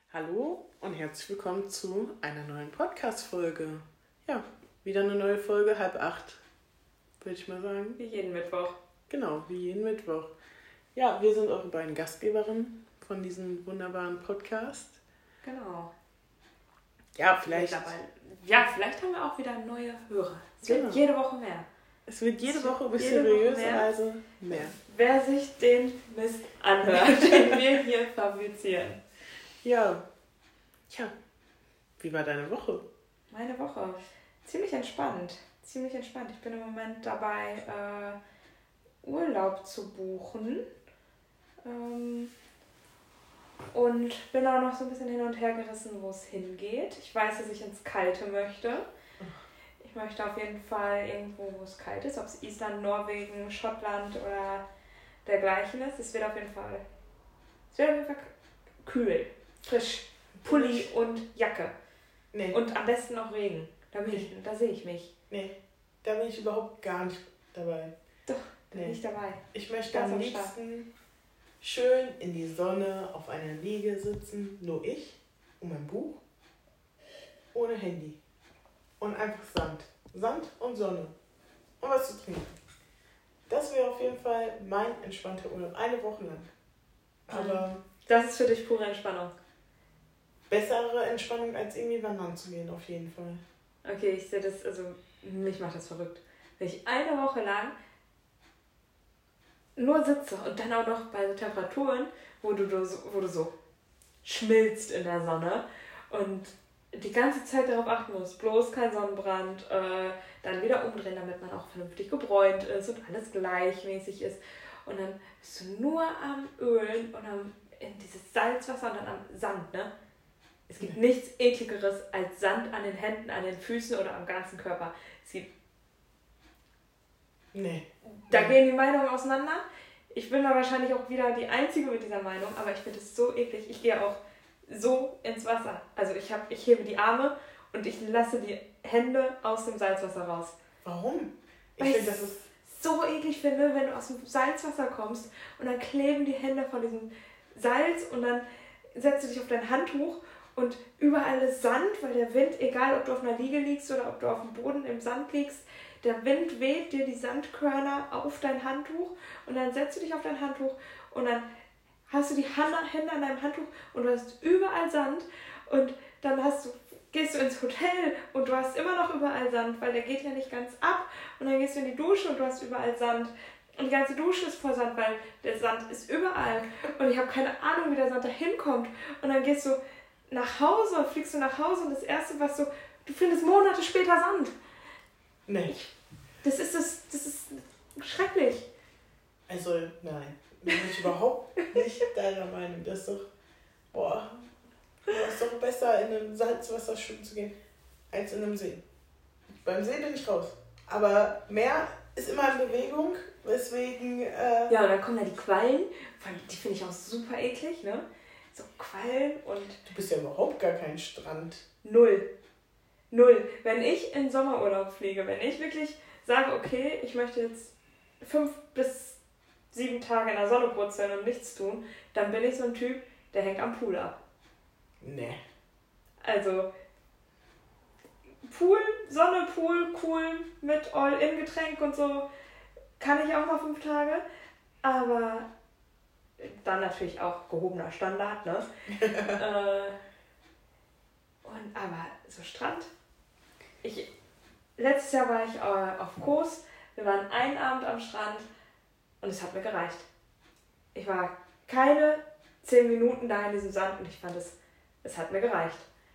Hallo und herzlich willkommen zu einer neuen Podcast-Folge. Ja, wieder eine neue Folge, 7:30, würde ich mal sagen. Wie jeden Mittwoch. Genau, wie jeden Mittwoch. Ja, wir sind eure beiden Gastgeberinnen von diesem wunderbaren Podcast. Genau. Ja, vielleicht haben wir auch wieder neue Hörer. Es Genau. wird jede Woche mehr. Es wird jede Woche ein bisschen seriöserweise mehr. Wer sich den Mist anhört, den wir hier fabrizieren. Ja. Tja, wie war deine Woche? Meine Woche? Ziemlich entspannt. Ich bin im Moment dabei, Urlaub zu buchen. Und bin auch noch so ein bisschen hin und her gerissen, wo es hingeht. Ich weiß, dass ich ins Kalte möchte. Ich möchte auf jeden Fall irgendwo, wo es kalt ist. Ob es Island, Norwegen, Schottland oder dergleichen ist. Es wird auf jeden Fall kühl, frisch. Pulli und Jacke. Nee. Und am besten noch Regen. Da sehe ich mich. Nee, da bin ich überhaupt gar nicht dabei. Doch, da bin ich dabei. Ich möchte am liebsten schön in die Sonne auf einer Liege sitzen, nur ich und mein Buch, ohne Handy. Und einfach Sand. Sand und Sonne. Und was zu trinken. Das wäre auf jeden Fall mein entspannter Urlaub. Eine Woche lang. Aber das ist für dich pure Entspannung. Bessere Entspannung, als irgendwie wandern zu gehen, auf jeden Fall. Okay, ich sehe das, also mich macht das verrückt. Wenn ich eine Woche lang nur sitze und dann auch noch bei so Temperaturen, wo du so schmilzt in der Sonne und die ganze Zeit darauf achten musst, bloß kein Sonnenbrand, dann wieder umdrehen, damit man auch vernünftig gebräunt ist und alles gleichmäßig ist. Und dann bist du nur am Ölen und in dieses Salzwasser und dann am Sand, ne? Es gibt nichts Ekligeres als Sand an den Händen, an den Füßen oder am ganzen Körper. Da gehen die Meinungen auseinander. Ich bin da wahrscheinlich auch wieder die Einzige mit dieser Meinung, aber ich finde es so eklig. Ich gehe auch so ins Wasser. Also ich hebe die Arme und ich lasse die Hände aus dem Salzwasser raus. Warum? Weil ich das so eklig finde, wenn du aus dem Salzwasser kommst und dann kleben die Hände von diesem Salz und dann setzt du dich auf dein Handtuch und überall ist Sand, weil der Wind, egal ob du auf einer Liege liegst oder ob du auf dem Boden im Sand liegst, der Wind weht dir die Sandkörner auf dein Handtuch und dann setzt du dich auf dein Handtuch und dann hast du die Hände an deinem Handtuch und du hast überall Sand und dann gehst du ins Hotel und du hast immer noch überall Sand, weil der geht ja nicht ganz ab und dann gehst du in die Dusche und du hast überall Sand und die ganze Dusche ist voll Sand, weil der Sand ist überall und ich habe keine Ahnung, wie der Sand da hinkommt und dann fliegst du nach Hause und das Erste, du findest Monate später Sand. Nee. Das ist schrecklich. Also, nein. Bin ich überhaupt nicht deiner Meinung. Das ist doch, ist doch besser, in einem Salzwasser schwimmen zu gehen, als in einem See. Beim See bin ich raus. Aber Meer ist immer in Bewegung, weswegen... Ja, und dann kommen da die Quallen. Die finde ich auch super eklig, ne? So Quallen und... Du bist ja überhaupt gar kein Strand. Null. Wenn ich in Sommerurlaub fliege, wenn ich wirklich sage, okay, ich möchte jetzt 5 bis 7 Tage in der Sonne brutzeln und nichts tun, dann bin ich so ein Typ, der hängt am Pool ab. Nee. Also Pool, Sonne, Pool, cool, mit All-In-Getränk und so, kann ich auch mal 5 Tage, aber dann natürlich auch gehobener Standard, ne? Aber so Strand. Letztes Jahr war ich auf Kos. Wir waren einen Abend am Strand und es hat mir gereicht. Ich war keine 10 Minuten da in diesem Sand und ich fand es hat mir gereicht.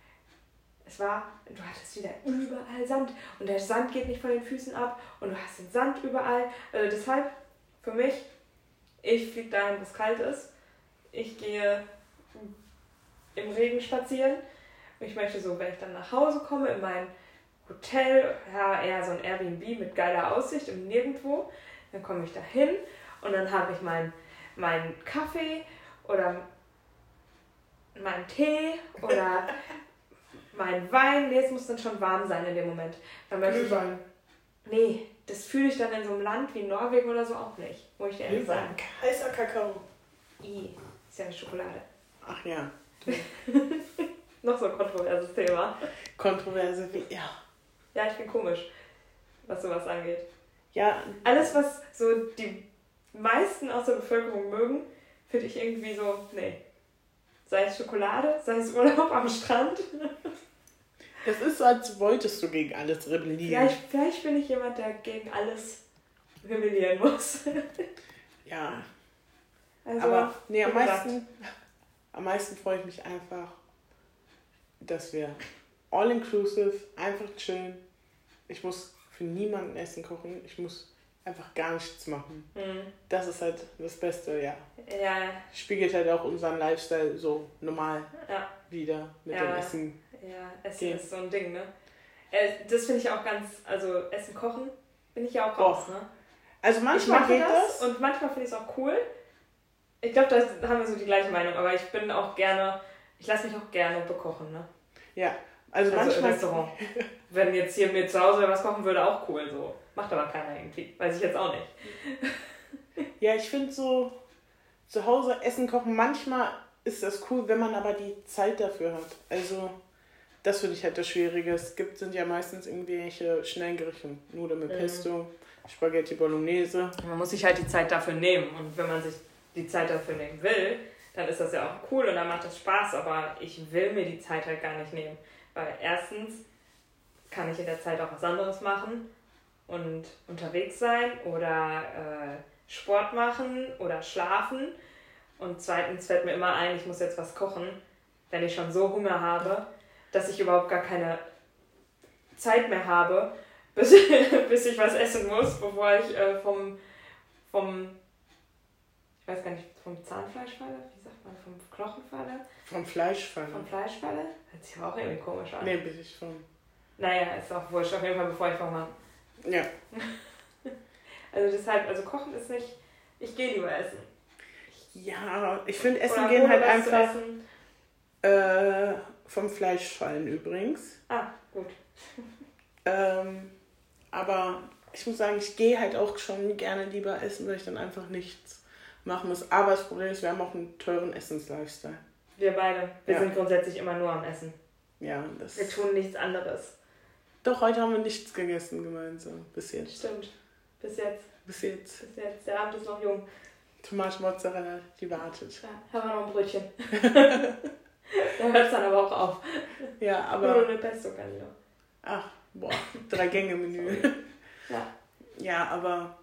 Du hattest wieder überall Sand und der Sand geht nicht von den Füßen ab und du hast den Sand überall. Also deshalb, für mich, ich fliege dahin, wo es kalt ist. Ich gehe im Regen spazieren. Ich möchte so, wenn ich dann nach Hause komme, in mein Hotel, ja, eher so ein Airbnb mit geiler Aussicht im Nirgendwo, dann komme ich da hin und dann habe ich meinen Kaffee oder meinen Tee oder meinen Wein. Nee, es muss dann schon warm sein in dem Moment. Glühwein. Nee, das fühle ich dann in so einem Land wie Norwegen oder so auch nicht. Muss ich dir ehrlich sagen. Heißer Kakao. Ist ja eine Schokolade. Ach ja. Noch so ein kontroverses Thema. Kontroverse wie, ja. Ja, ich bin komisch, was sowas angeht. Ja. Alles, was so die meisten aus der Bevölkerung mögen, finde ich irgendwie so, nee. Sei es Schokolade, sei es Urlaub am Strand. Es ist so, als wolltest du gegen alles rebellieren. Vielleicht bin ich jemand, der gegen alles rebellieren muss. Ja. Also, aber nee, am meisten freue ich mich einfach, dass wir all-inclusive, einfach chillen. Ich muss für niemanden Essen kochen. Ich muss einfach gar nichts machen. Das ist halt das Beste, ja. Ja. Spiegelt halt auch unseren Lifestyle so normal wieder mit dem Essen. Ja, Essen ist so ein Ding, ne? Das finde ich auch also Essen kochen bin ich ja auch raus, ne? Also manchmal geht das. Und manchmal finde ich es auch cool. Ich glaube, da haben wir so die gleiche Meinung, aber ich lasse mich auch gerne bekochen, ne? Ja, also manchmal. Im Restaurant. Wenn jetzt hier mir zu Hause was kochen würde, auch cool, so. Macht aber keiner irgendwie. Weiß ich jetzt auch nicht. Ja, ich finde so, zu Hause Essen kochen, manchmal ist das cool, wenn man aber die Zeit dafür hat. Also, das finde ich halt das Schwierige. Sind ja meistens irgendwelche schnellen Gerichte. Nudeln mit Pesto, Spaghetti Bolognese. Man muss sich halt die Zeit dafür nehmen. Und wenn man sich die Zeit dafür nehmen will, dann ist das ja auch cool und dann macht das Spaß. Aber ich will mir die Zeit halt gar nicht nehmen. Weil erstens kann ich in der Zeit auch was anderes machen und unterwegs sein oder Sport machen oder schlafen. Und zweitens fällt mir immer ein, ich muss jetzt was kochen, wenn ich schon so Hunger habe, dass ich überhaupt gar keine Zeit mehr habe, bis ich was essen muss, bevor ich vom ich weiß gar nicht, vom Zahnfleisch falle? Wie sagt man? Vom Knochen falle? Vom Fleisch falle. Vom Fleisch falle? Hört sich aber auch irgendwie komisch an. Nee, bis ich vom... Naja, ist auch wurscht. Auf jeden Fall, bevor ich Hunger habe. Ja. Also deshalb, also kochen ist nicht... Ich gehe lieber essen. Ja, ich finde Essen gehen halt einfach vom Fleisch fallen übrigens. Ah, gut. Aber ich muss sagen, ich gehe halt auch schon gerne lieber essen, weil ich dann einfach nichts machen muss. Aber das Problem ist, wir haben auch einen teuren Essenslifestyle. Wir beide. Wir sind grundsätzlich immer nur am Essen. Ja, wir tun nichts anderes. Doch, heute haben wir nichts gegessen gemeinsam. Bis jetzt. Stimmt. Bis jetzt. Der Abend ist noch jung. Tomate Mozzarella, die wartet. Ja, haben wir noch ein Brötchen. Da hört es dann aber auch auf. Ja, aber... Nur eine Pesto kann ich noch. Ach, boah, 3-Gänge-Menü. Ja. Ja, aber...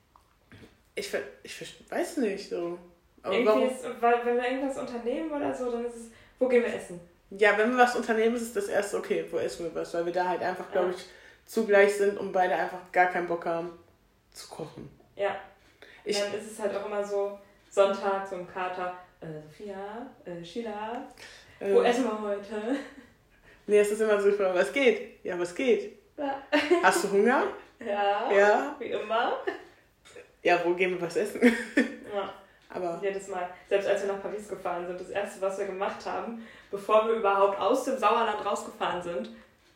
Ich weiß nicht so. Aber wenn wir irgendwas unternehmen oder so, dann ist es, wo gehen wir essen? Ja, wenn wir was unternehmen, ist es das erste, okay, wo essen wir was? Weil wir da halt einfach, glaube ich, zugleich sind und beide einfach gar keinen Bock haben zu kochen. Ja. Dann ist es halt auch immer so, Sonntag, so im Kater, Sophia, Sheila, wo essen wir heute? Nee, es ist immer so, was geht? Ja, was geht? Ja. Hast du Hunger? Ja. Wie immer. Ja, wo gehen wir was essen? Ja. Aber jedes Mal. Selbst als wir nach Paris gefahren sind, das erste, was wir gemacht haben, bevor wir überhaupt aus dem Sauerland rausgefahren sind,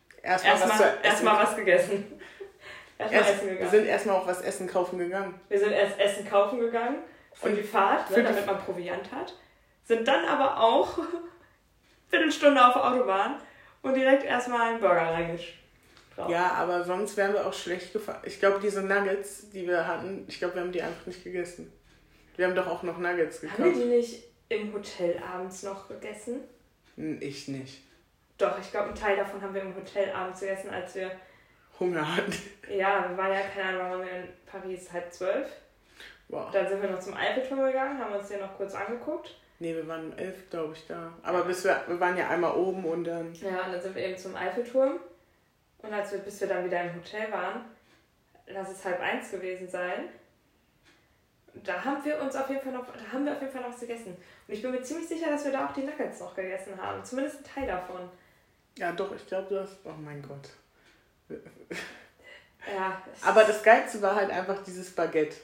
erstmal was gegessen. Essen gegangen. Wir sind erstmal auch was essen kaufen gegangen. Wir sind erst Essen kaufen gegangen für die Fahrt, damit man Proviant hat. Sind dann aber auch Viertelstunde auf der Autobahn und direkt erstmal einen Burger reingeschraubt. Ja, aber sonst wären wir auch schlecht gefahren. Ich glaube, diese Nuggets, die wir hatten, wir haben die einfach nicht gegessen. Wir haben doch auch noch Nuggets gekauft. Haben wir die nicht im Hotel abends noch gegessen? Ich nicht. Doch, ich glaube, einen Teil davon haben wir im Hotel abends gegessen, als wir Hunger hatten. Ja, wir waren ja, keine Ahnung, waren wir in Paris 11:30. Wow. Dann sind wir noch zum Eiffelturm gegangen, haben uns den noch kurz angeguckt. Nee, wir waren um 11, glaube ich, da. Aber wir waren ja einmal oben und dann... Ja, und dann sind wir eben zum Eiffelturm. Und bis wir dann wieder im Hotel waren, lass es 12:30 gewesen sein, da haben wir auf jeden Fall noch was gegessen. Und ich bin mir ziemlich sicher, dass wir da auch die Nuggets noch gegessen haben. Zumindest ein Teil davon. Ja, doch, ich glaube das. Oh mein Gott. Ja. Aber das Geilste war halt einfach dieses Baguette.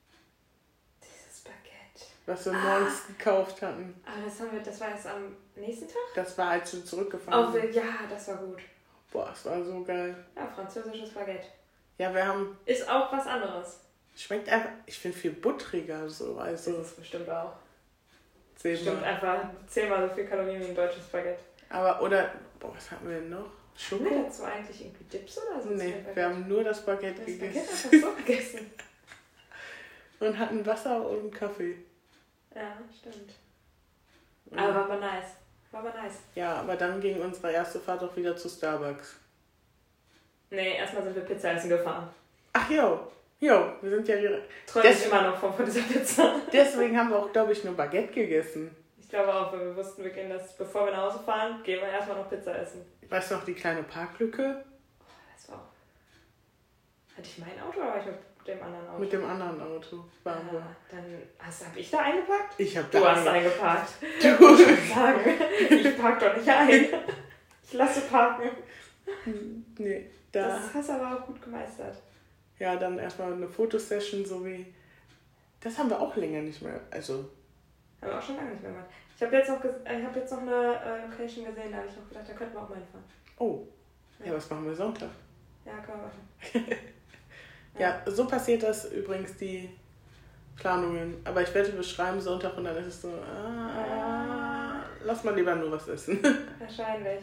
Was wir morgens gekauft hatten. Aber das war erst am nächsten Tag? Das war, als wir zurückgefahren sind. Ja, das war gut. Boah, es war so geil. Ja, französisches Baguette. Ja, wir haben... Ist auch was anderes. Schmeckt einfach, ich finde, viel buttriger so. Also, das ist bestimmt auch. Stimmt, einfach 10-mal so viel Kalorien wie ein deutsches Baguette. Aber, oder, was hatten wir denn noch? Schoko? Haben wir dazu eigentlich irgendwie Dips oder so? Nee, wir haben nur das Baguette das gegessen. Baguette einfach so gegessen. Und hatten Wasser und Kaffee. Ja, stimmt. Aber war aber nice. Ja, aber dann ging unsere erste Fahrt auch wieder zu Starbucks. Nee, erstmal sind wir Pizza essen gefahren. Ach jo, wir sind ja wieder... Träume ich immer noch von dieser Pizza. Deswegen haben wir auch, glaube ich, nur Baguette gegessen. Ich glaube auch, weil wir wussten, wir gehen das, bevor wir nach Hause fahren, gehen wir erstmal noch Pizza essen. Weißt du noch die kleine Parklücke? Das war auch... Hatte ich mein Auto oder war ich mit dem anderen Auto? Mit dem anderen Auto waren wir. Dann hab ich da eingepackt? Ich habe Du da hast eingepackt. Du. Ich muss sagen, ich park doch nicht ein. Ich lasse parken. Nee, da... Das hast du aber auch gut gemeistert. Ja, dann erstmal eine Fotosession sowie... Das haben wir auch länger nicht mehr, also... Haben wir auch schon lange nicht mehr gemacht. Ich habe jetzt noch eine Location gesehen, da habe ich noch gedacht, da könnten wir auch mal hinfahren. Oh, ja, was machen wir Sonntag? Ja, können wir machen. Ja, so passiert das übrigens, die Planungen. Aber ich werde beschreiben Sonntag und dann ist es so, lass mal lieber nur was essen. Wahrscheinlich.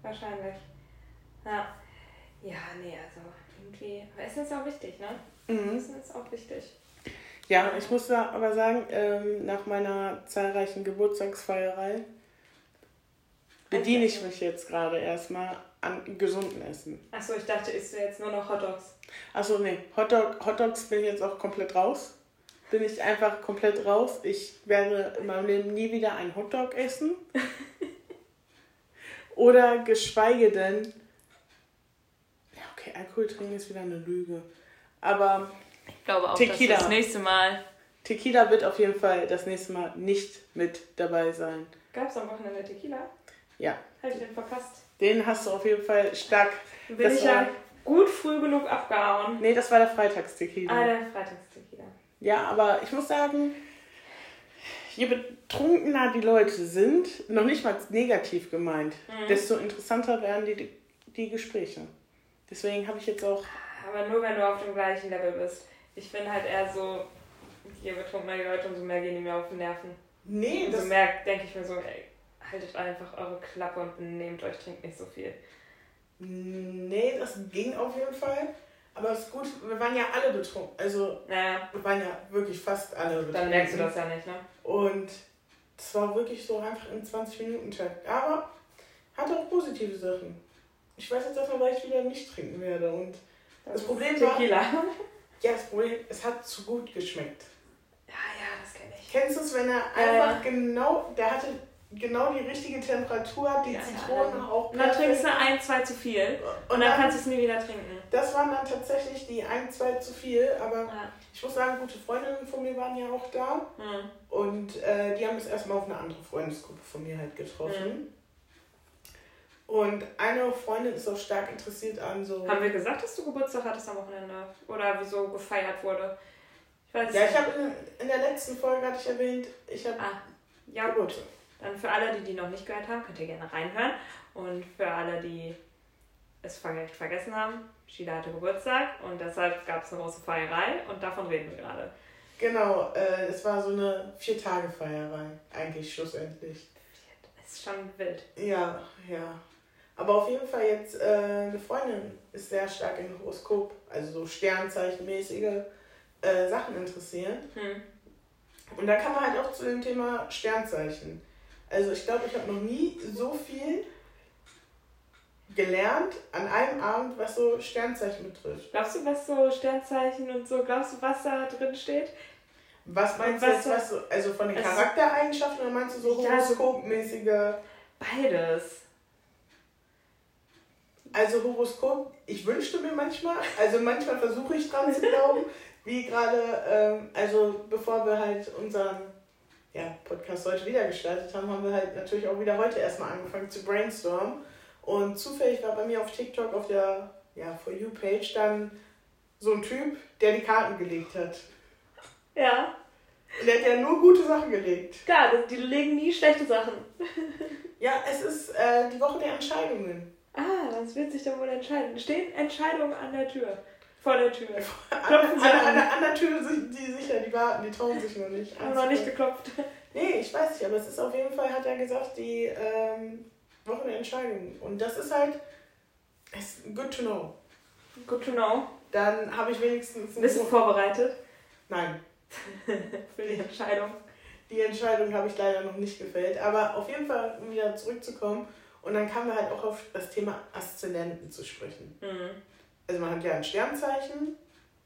Ja. Ja, nee, also irgendwie... Aber Essen ist ja auch wichtig, ne? Mhm. Essen ist auch wichtig. Ja, ich muss da aber sagen, nach meiner zahlreichen Geburtstagsfeierei bediene ich mich jetzt gerade erstmal an gesunden Essen. Achso, ich dachte, isst du jetzt nur noch Hotdogs? Achso, nee, Hotdogs bin ich jetzt auch komplett raus. Bin ich einfach komplett raus. Ich werde in meinem Leben nie wieder einen Hotdog essen. Oder geschweige denn... Ja, okay, Alkohol trinken ist wieder eine Lüge. Aber ich glaube auch, Tequila. dass das nächste Mal... Tequila wird auf jeden Fall das nächste Mal nicht mit dabei sein. Gab es am Wochenende Tequila? Ja. Habe ich den verpasst? Den hast du auf jeden Fall stark... Bin ich ja gut früh genug abgehauen. Nee, das war der Freitagstequila. Der Freitagstequila. Ja, aber ich muss sagen, je betrunkener die Leute sind, noch nicht mal negativ gemeint, desto interessanter werden die Gespräche. Deswegen habe ich jetzt auch... Aber nur, wenn du auf dem gleichen Level bist. Ich bin halt eher so, je betrunkener die Leute, umso mehr gehen die mir auf die Nerven. Nee, umso mehr denke ich mir so, ey, haltet einfach eure Klappe und nehmt euch, trinkt nicht so viel. Nee, das ging auf jeden Fall. Aber es ist gut, wir waren ja alle betrunken. Also, wir waren ja wirklich fast alle betrunken. Dann merkst du das ja nicht, ne? Und es war wirklich so einfach in 20-Minuten-Takt. Aber hat auch positive Sachen. Ich weiß jetzt erstmal, weil ich wieder nicht trinken werde. Und das Problem war... Tequila. Ja, das Problem, es hat zu gut geschmeckt. Ja, das kenne ich. Kennst du es, wenn er einfach der hatte genau die richtige Temperatur, die Zitronen auch. Und dann trinkst du 1-2 zu viel und dann kannst du es nie wieder trinken. Das waren dann tatsächlich die 1-2 zu viel, aber ich muss sagen, gute Freundinnen von mir waren ja auch da und die haben es erstmal auf eine andere Freundesgruppe von mir halt getroffen. Und eine Freundin ist auch stark interessiert an so... Haben wir gesagt, dass du Geburtstag hattest am Wochenende? Oder wieso gefeiert wurde? Ich weiß nicht. Ich habe in der letzten Folge hatte ich erwähnt, ich habe Geburtstag. Dann für alle, die noch nicht gehört haben, könnt ihr gerne reinhören. Und für alle, die es vielleicht vergessen haben, Sheila hatte Geburtstag und deshalb gab es eine große Feierei und davon reden wir gerade. Genau, es war so eine 4-Tage-Feierei, eigentlich schlussendlich. Das ist schon wild. Ja. Aber auf jeden Fall jetzt, eine Freundin ist sehr stark in Horoskop, also so Sternzeichenmäßige Sachen interessiert. Und da kann man halt auch zu dem Thema Sternzeichen. Also ich glaube, ich habe noch nie so viel gelernt an einem Abend, was so Sternzeichen betrifft. Glaubst du, was so Sternzeichen und so, glaubst du, was da drin steht? Was meinst du jetzt, also von den Charaktereigenschaften oder meinst du so horoskopmäßige? Beides. Also Horoskop, ich wünschte mir manchmal versuche ich dran zu glauben, wie gerade, also bevor wir halt unseren Podcast heute wieder gestartet haben, haben wir halt natürlich auch wieder heute erstmal angefangen zu brainstormen. Und zufällig war bei mir auf TikTok auf der For You-Page dann so ein Typ, der die Karten gelegt hat. Ja. Und der hat ja nur gute Sachen gelegt. Klar, die legen nie schlechte Sachen. Ja, es ist die Woche der Entscheidungen. Das wird sich dann wohl entscheiden. Stehen Entscheidungen an der Tür? Vor der Tür. An der Tür sind die sicher, die warten, die trauen sich noch nicht. Haben noch nicht geklopft. Nee, ich weiß nicht, aber es ist auf jeden Fall, hat er gesagt, die Woche der Entscheidung. Und das ist halt, ist good to know. Good to know. Dann habe ich wenigstens... Bist du vorbereitet? Nein. Für die Entscheidung. Die Entscheidung habe ich leider noch nicht gefällt. Aber auf jeden Fall, um wieder zurückzukommen. Und dann kamen wir halt auch auf das Thema Aszendenten zu sprechen. Mhm. Also man hat ja ein Sternzeichen.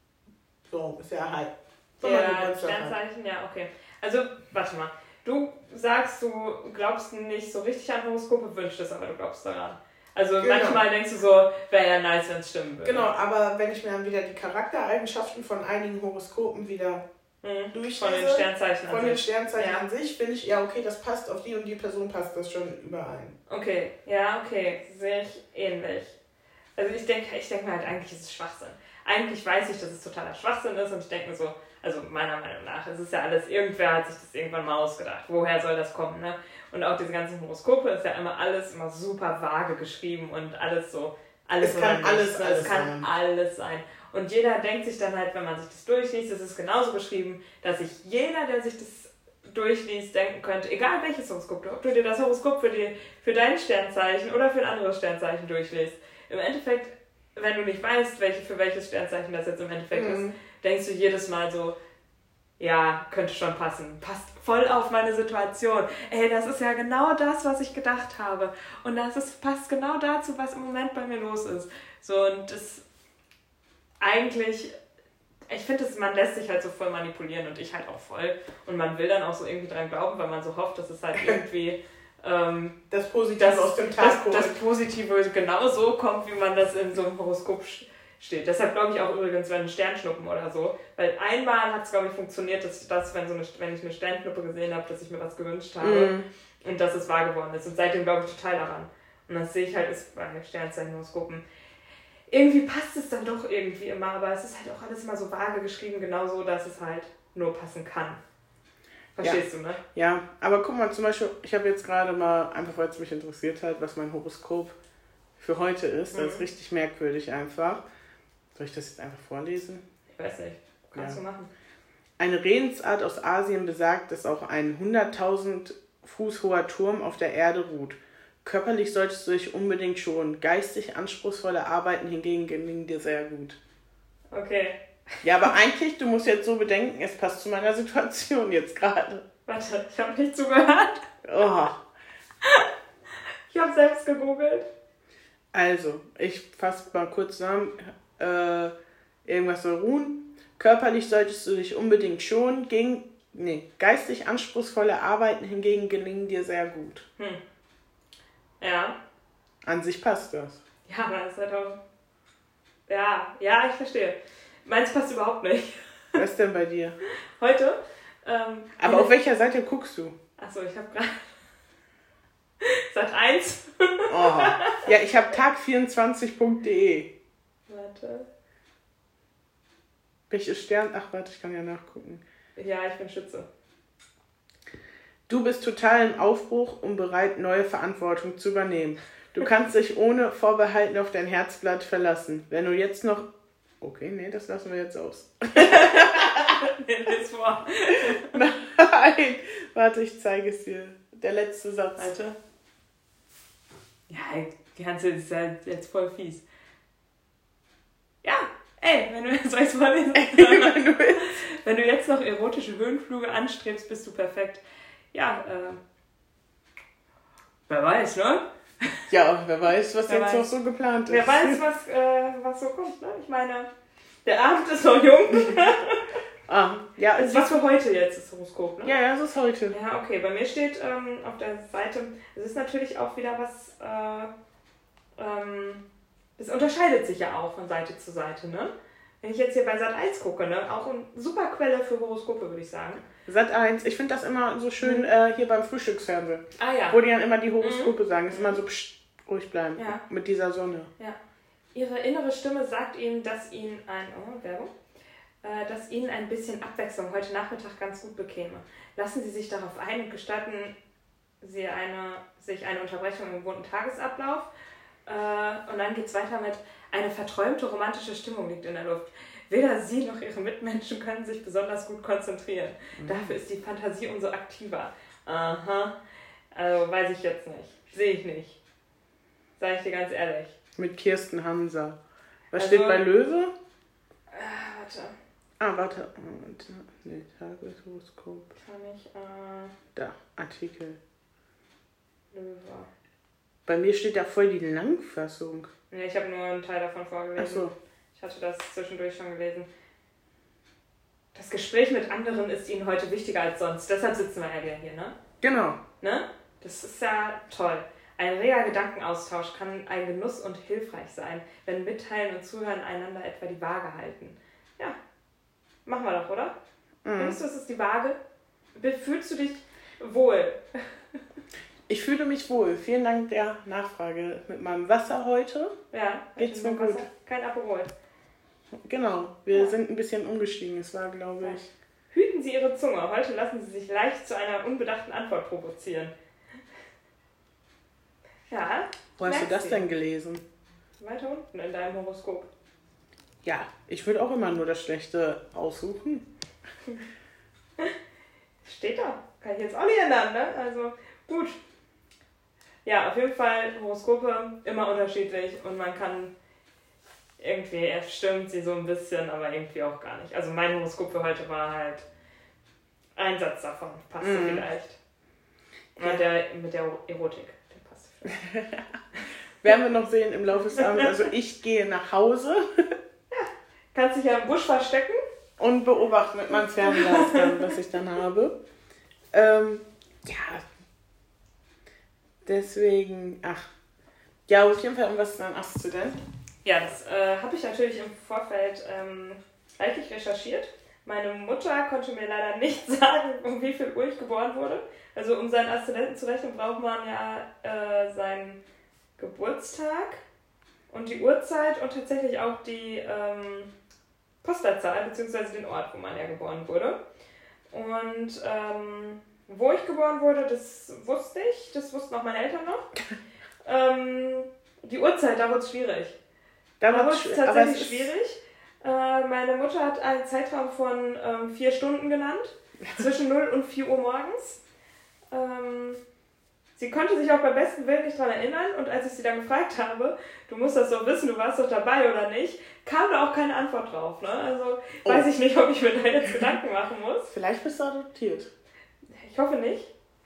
So, ist ja halt. Ja, Sternzeichen, ja, okay. Also, warte mal. Du sagst, du glaubst nicht so richtig an Horoskope, wünschst es, aber du glaubst daran. Also genau. Manchmal denkst du so, wäre ja nice, wenn es stimmen würde. Genau, aber wenn ich mir dann wieder die Charaktereigenschaften von einigen Horoskopen wieder durchlese, von den Sternzeichen an sich, finde ich, ja okay, das passt, auf die und die Person passt das schon überein. Okay, ja, okay, sehe ich ähnlich. Also ich denke mir halt, eigentlich ist es Schwachsinn. Eigentlich weiß ich, dass es totaler Schwachsinn ist und ich denke mir so, also meiner Meinung nach, es ist ja alles, irgendwer hat sich das irgendwann mal ausgedacht. Woher soll das kommen, ne? Und auch diese ganzen Horoskope ist ja alles immer super vage geschrieben und alles so, alles es kann alles, nichts, es kann alles sein. Und jeder denkt sich dann halt, wenn man sich das durchliest, es ist genauso geschrieben, dass sich jeder, der sich das durchliest, denken könnte, egal welches Horoskop, ob du dir das Horoskop für dein Sternzeichen oder für ein anderes Sternzeichen durchliest. Im Endeffekt, wenn du nicht weißt, für welches Sternzeichen das jetzt im Endeffekt ist, denkst du jedes Mal so, ja, könnte schon passen. Passt voll auf meine Situation. Ey, das ist ja genau das, was ich gedacht habe. Und passt genau dazu, was im Moment bei mir los ist. So, und das eigentlich, ich finde, man lässt sich halt so voll manipulieren und ich halt auch voll. Und man will dann auch so irgendwie dran glauben, weil man so hofft, dass es halt irgendwie das Positive aus dem Tag das Positive genau so kommt, wie man das in so einem Horoskop steht. Deshalb glaube ich auch übrigens, wenn Sternschnuppen oder so, weil einmal hat es, glaube ich, funktioniert, dass wenn ich eine Sternschnuppe gesehen habe, dass ich mir was gewünscht habe und dass es wahr geworden ist. Und seitdem glaube ich total daran. Und das sehe ich halt, ist bei Sternzeichen-Horoskopen. Irgendwie passt es dann doch irgendwie immer, aber es ist halt auch alles immer so vage geschrieben, genauso, dass es halt nur passen kann. Verstehst du, ne? Ja, aber guck mal, zum Beispiel, ich habe jetzt gerade mal, einfach weil es mich interessiert hat, was mein Horoskop für heute ist. Das ist richtig merkwürdig einfach. Soll ich das jetzt einfach vorlesen? Ich weiß nicht. Kannst du machen. Eine Redensart aus Asien besagt, dass auch ein 100.000 Fuß hoher Turm auf der Erde ruht. Körperlich solltest du dich unbedingt schonen. Geistig anspruchsvolle Arbeiten hingegen gelingen dir sehr gut. Okay. Ja, aber eigentlich, du musst jetzt so bedenken, es passt zu meiner Situation jetzt gerade. Warte, ich habe nicht zugehört. Oh. Ich habe selbst gegoogelt. Also, ich fasse mal kurz zusammen. Irgendwas soll ruhen. Körperlich solltest du dich unbedingt schonen. Geistig anspruchsvolle Arbeiten hingegen gelingen dir sehr gut. Ja. An sich passt das. Ja, aber das ist halt auch... Ja, ich verstehe. Meins passt überhaupt nicht. Was denn bei dir? Heute? Aber auf welcher Seite guckst du? Achso, ich habe gerade... Sat.1. Oh. Ja, ich habe tag24.de. Warte. Welches Stern? Ach, warte, ich kann ja nachgucken. Ja, ich bin Schütze. Du bist total im Aufbruch und bereit, neue Verantwortung zu übernehmen. Du kannst dich ohne Vorbehalten auf dein Herzblatt verlassen. Wenn du jetzt noch... Okay, nee, das lassen wir jetzt aus. Nee, das vor. Nein, warte, ich zeige es dir. Der letzte Satz. Alter. Ja, die ganze ist ja jetzt voll fies. Ja, soll ich es vorlesen? Wenn du jetzt noch erotische Höhenflüge anstrebst, bist du perfekt. Ja, wer weiß, ne? Ja, wer weiß, was jetzt noch so geplant ist. Wer weiß, was so kommt, ne? Ich meine, der Abend ist noch jung. Ja. Das war für heute jetzt das Horoskop, ne? Ja, das ist heute. Ja, okay. Bei mir steht auf der Seite, es ist natürlich auch wieder was, es unterscheidet sich ja auch von Seite zu Seite, ne? Wenn ich jetzt hier bei Sat.1 gucke, ne? Auch eine super Quelle für Horoskope, würde ich sagen. Sat.1, ich finde das immer so schön hier beim Frühstücksfernsehen. Ah ja. Wo die dann immer die Horoskope sagen. Das ist immer so, ruhig bleiben. Ja. Mit dieser Sonne. Ja. Ihre innere Stimme sagt Ihnen, dass Ihnen ein bisschen Abwechslung heute Nachmittag ganz gut bekäme. Lassen Sie sich darauf ein und gestatten Sie sich eine Unterbrechung im gewohnten Tagesablauf. Und dann geht es weiter mit: eine verträumte romantische Stimmung liegt in der Luft. Weder sie noch ihre Mitmenschen können sich besonders gut konzentrieren. Dafür ist die Fantasie umso aktiver. Aha. Also weiß ich jetzt nicht. Sehe ich nicht. Sag ich dir ganz ehrlich. Mit Kirsten Hansa. Was steht bei Löwe? Warte. Nee, Tageshoroskop. Kann ich, Da, Artikel. Löwe. Bei mir steht da voll die Langfassung. Nee, ich habe nur einen Teil davon vorgelesen. Ach so. Ich hatte das zwischendurch schon gelesen. Das Gespräch mit anderen ist ihnen heute wichtiger als sonst. Deshalb sitzen wir ja wieder hier, ne? Genau. Ne? Das ist ja toll. Ein reger Gedankenaustausch kann ein Genuss und hilfreich sein, wenn Mitteilen und Zuhören einander etwa die Waage halten. Ja, machen wir doch, oder? Findest du, es ist die Waage? Fühlst du dich wohl? Ich fühle mich wohl. Vielen Dank der Nachfrage. Mit meinem Wasser heute Ja. geht's mir gut. Kein Aperol. Genau, wir sind ein bisschen umgestiegen. Es war, glaube ich... Hüten Sie Ihre Zunge. Heute lassen Sie sich leicht zu einer unbedachten Antwort provozieren. Ja. Wo hast du das denn gelesen? Weiter unten in deinem Horoskop. Ja, ich würde auch immer nur das Schlechte aussuchen. Steht da. Kann ich jetzt auch nicht ändern, ne? Also, gut. Ja, auf jeden Fall Horoskope immer unterschiedlich und man kann irgendwie, er stimmt sie so ein bisschen, aber irgendwie auch gar nicht. Also mein Horoskop für heute war halt ein Satz davon. Passte vielleicht. Ja. Der mit der Erotik. Der passte vielleicht. Werden wir noch sehen im Laufe des Abends. Also ich gehe nach Hause. Ja. Kannst dich ja im Busch verstecken. Und beobachten mit meinem Fernglas dann, was ich dann habe. Ja. Deswegen, ja, auf jeden Fall, um was dann hast du denn? Ja, das habe ich natürlich im Vorfeld reichlich recherchiert. Meine Mutter konnte mir leider nicht sagen, um wie viel Uhr ich geboren wurde. Also um seinen Aszendenten zu rechnen, braucht man ja seinen Geburtstag und die Uhrzeit und tatsächlich auch die Postleitzahl bzw. den Ort, wo man ja geboren wurde. Und wo ich geboren wurde, das wusste ich. Das wussten auch meine Eltern noch. Die Uhrzeit, da wurde es schwierig. Da wurde es tatsächlich schwierig. Meine Mutter hat einen Zeitraum von 4 Stunden genannt, zwischen 0 und 4 Uhr morgens. Sie konnte sich auch beim besten Willen nicht daran erinnern und als ich sie dann gefragt habe, du musst das doch wissen, du warst doch dabei oder nicht, kam da auch keine Antwort drauf. Ne? Also weiß ich nicht, ob ich mir da jetzt Gedanken machen muss. Vielleicht bist du adoptiert. Ich hoffe nicht.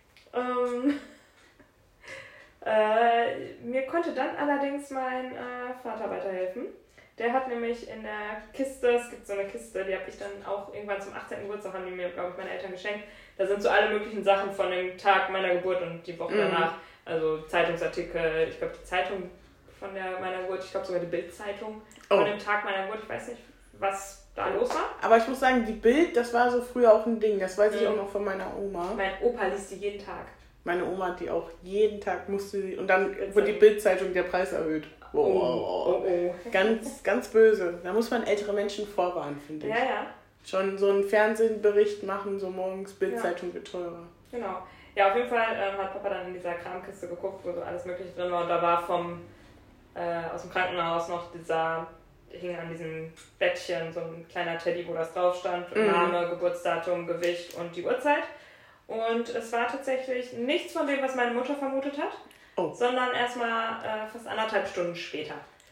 Mir konnte dann allerdings mein Vater weiterhelfen. Der hat nämlich in der Kiste, es gibt so eine Kiste, die habe ich dann auch irgendwann zum 18. Geburtstag, haben die mir, glaube ich, meine Eltern geschenkt. Da sind so alle möglichen Sachen von dem Tag meiner Geburt und die Woche danach. Also Zeitungsartikel, ich glaube die Zeitung von meiner Geburt, ich glaube sogar die Bild-Zeitung von dem Tag meiner Geburt. Ich weiß nicht, was da los war. Aber ich muss sagen, die Bild, das war so früher auch ein Ding. Das weiß ich auch noch von meiner Oma. Mein Opa liest die jeden Tag. Meine Oma hat die auch jeden Tag musste sie. Und dann wurde die Bild-Zeitung der Preis erhöht. Oh. Ganz, ganz böse. Da muss man ältere Menschen vorwarnen, finde ich. Ja. Schon so einen Fernsehbericht machen, so morgens Bild-Zeitung wird teurer. Genau. Ja, auf jeden Fall hat Papa dann in dieser Kramkiste geguckt, wo so alles Mögliche drin war. Und da war aus dem Krankenhaus noch hing an diesem Bettchen so ein kleiner Teddy, wo das drauf stand. Name, Geburtsdatum, Gewicht und die Uhrzeit. Und es war tatsächlich nichts von dem, was meine Mutter vermutet hat, sondern erstmal fast 1,5 Stunden später.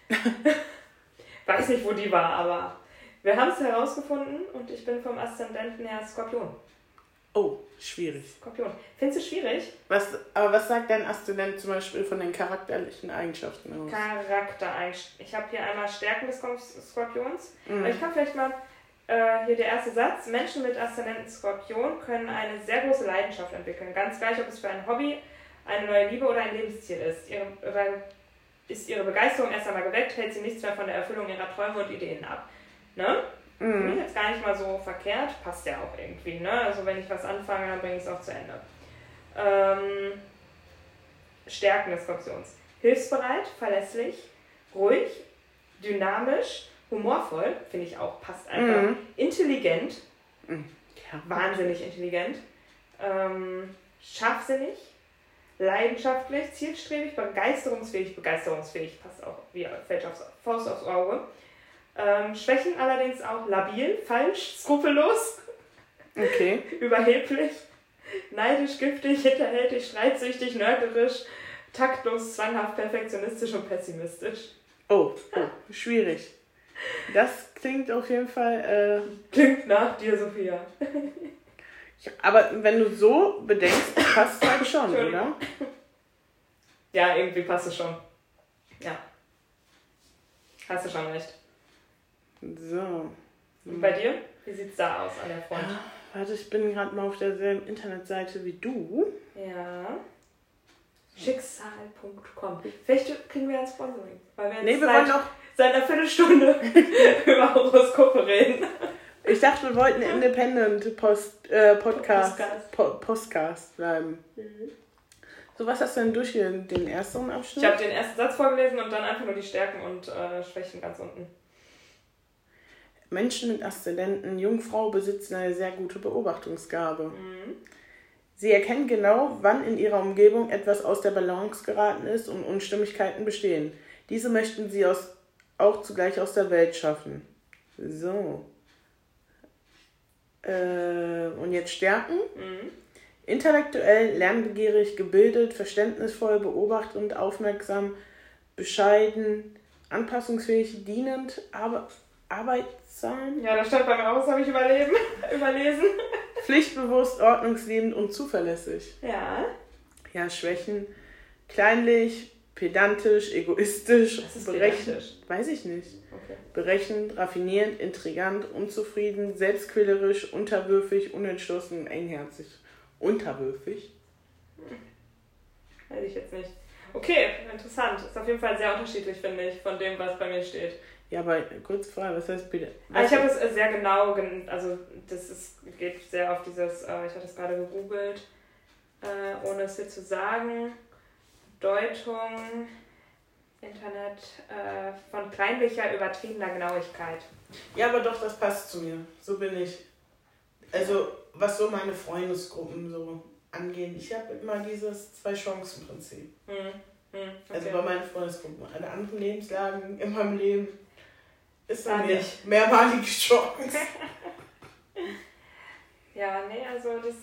Weiß nicht, wo die war, aber wir haben es herausgefunden und ich bin vom Aszendenten her Skorpion. Oh, schwierig. Skorpion. Findest du schwierig? Aber was sagt dein Aszendent zum Beispiel von den charakterlichen Eigenschaften aus? Charaktereigenschaften. Ich habe hier einmal Stärken des Skorpions. Ich kann vielleicht mal hier der erste Satz. Menschen mit Aszendenten Skorpion können eine sehr große Leidenschaft entwickeln. Ganz gleich, ob es für ein Hobby, eine neue Liebe oder ein Lebensziel ist. Ist ihre Begeisterung erst einmal geweckt, hält sie nichts mehr von der Erfüllung ihrer Träume und Ideen ab. Ne? Finde ich jetzt gar nicht mal so verkehrt. Passt ja auch irgendwie. Ne? Also wenn ich was anfange, dann bringe ich es auch zu Ende. Stärken des Skorpions. Hilfsbereit, verlässlich, ruhig, dynamisch, humorvoll, finde ich auch, passt einfach. Intelligent, wahnsinnig intelligent, scharfsinnig, leidenschaftlich, zielstrebig, begeisterungsfähig, passt auch, fällt aufs Faust aufs Auge. Schwächen allerdings auch labil, falsch, skrupellos, Okay. überheblich, neidisch, giftig, hinterhältig, streitsüchtig, nörgerisch, taktlos, zwanghaft, perfektionistisch und pessimistisch. Oh, schwierig. Das klingt auf jeden Fall... Klingt nach dir, Sophia. aber wenn du so bedenkst, passt es halt schon, oder? Ja, irgendwie passt es schon. Ja. Hast du schon recht. So. Und bei dir? Wie sieht's da aus an der Front? Warte, ich bin gerade mal auf derselben Internetseite wie du. Ja. Schicksal.com. Vielleicht kriegen wir ein Sponsoring. Weil wir jetzt Wir wollen noch... seit einer Viertelstunde über Horoskope reden. Ich dachte, wir wollten Independent Podcast bleiben. So, was hast du denn durch den ersten Abschnitt? Ich habe den ersten Satz vorgelesen und dann einfach nur die Stärken und Schwächen ganz unten. Menschen mit Aszendenten Jungfrau besitzen eine sehr gute Beobachtungsgabe. Sie erkennen genau, wann in ihrer Umgebung etwas aus der Balance geraten ist und Unstimmigkeiten bestehen. Diese möchten sie auch zugleich aus der Welt schaffen. So. Und jetzt Stärken. Intellektuell, lernbegierig, gebildet, verständnisvoll, beobachtend, aufmerksam, bescheiden, anpassungsfähig, dienend, arbeitsam. Ja, das stand bei mir auch, das habe ich überlesen. Pflichtbewusst, ordnungsliebend und zuverlässig. Ja. Ja, Schwächen. Kleinlich, pedantisch, egoistisch, Was ist berechnend. pedantisch? Weiß ich nicht. Okay. Berechnend, raffinierend, intrigant, unzufrieden, selbstquälerisch, unterwürfig, unentschlossen, engherzig. Unterwürfig? Weiß ich jetzt nicht. Okay, interessant. Ist auf jeden Fall sehr unterschiedlich, finde ich, von dem, was bei mir steht. Ja, aber kurze Frage, was heißt bitte? Ich habe es sehr genau, also geht sehr auf dieses, ich hatte es gerade gegoogelt, ohne es hier zu sagen, Deutung, Internet, von kleinlicher, übertriebener Genauigkeit. Ja, aber doch, das passt zu mir. So bin ich. Also, was so meine Freundesgruppen so angehen. Ich habe immer dieses Zwei-Chancen-Prinzip. Okay. Also bei meinen Freundesgruppen. Alle anderen Lebenslagen in meinem Leben ist dann nicht mehrmalige Chance. Ja, nee, also das,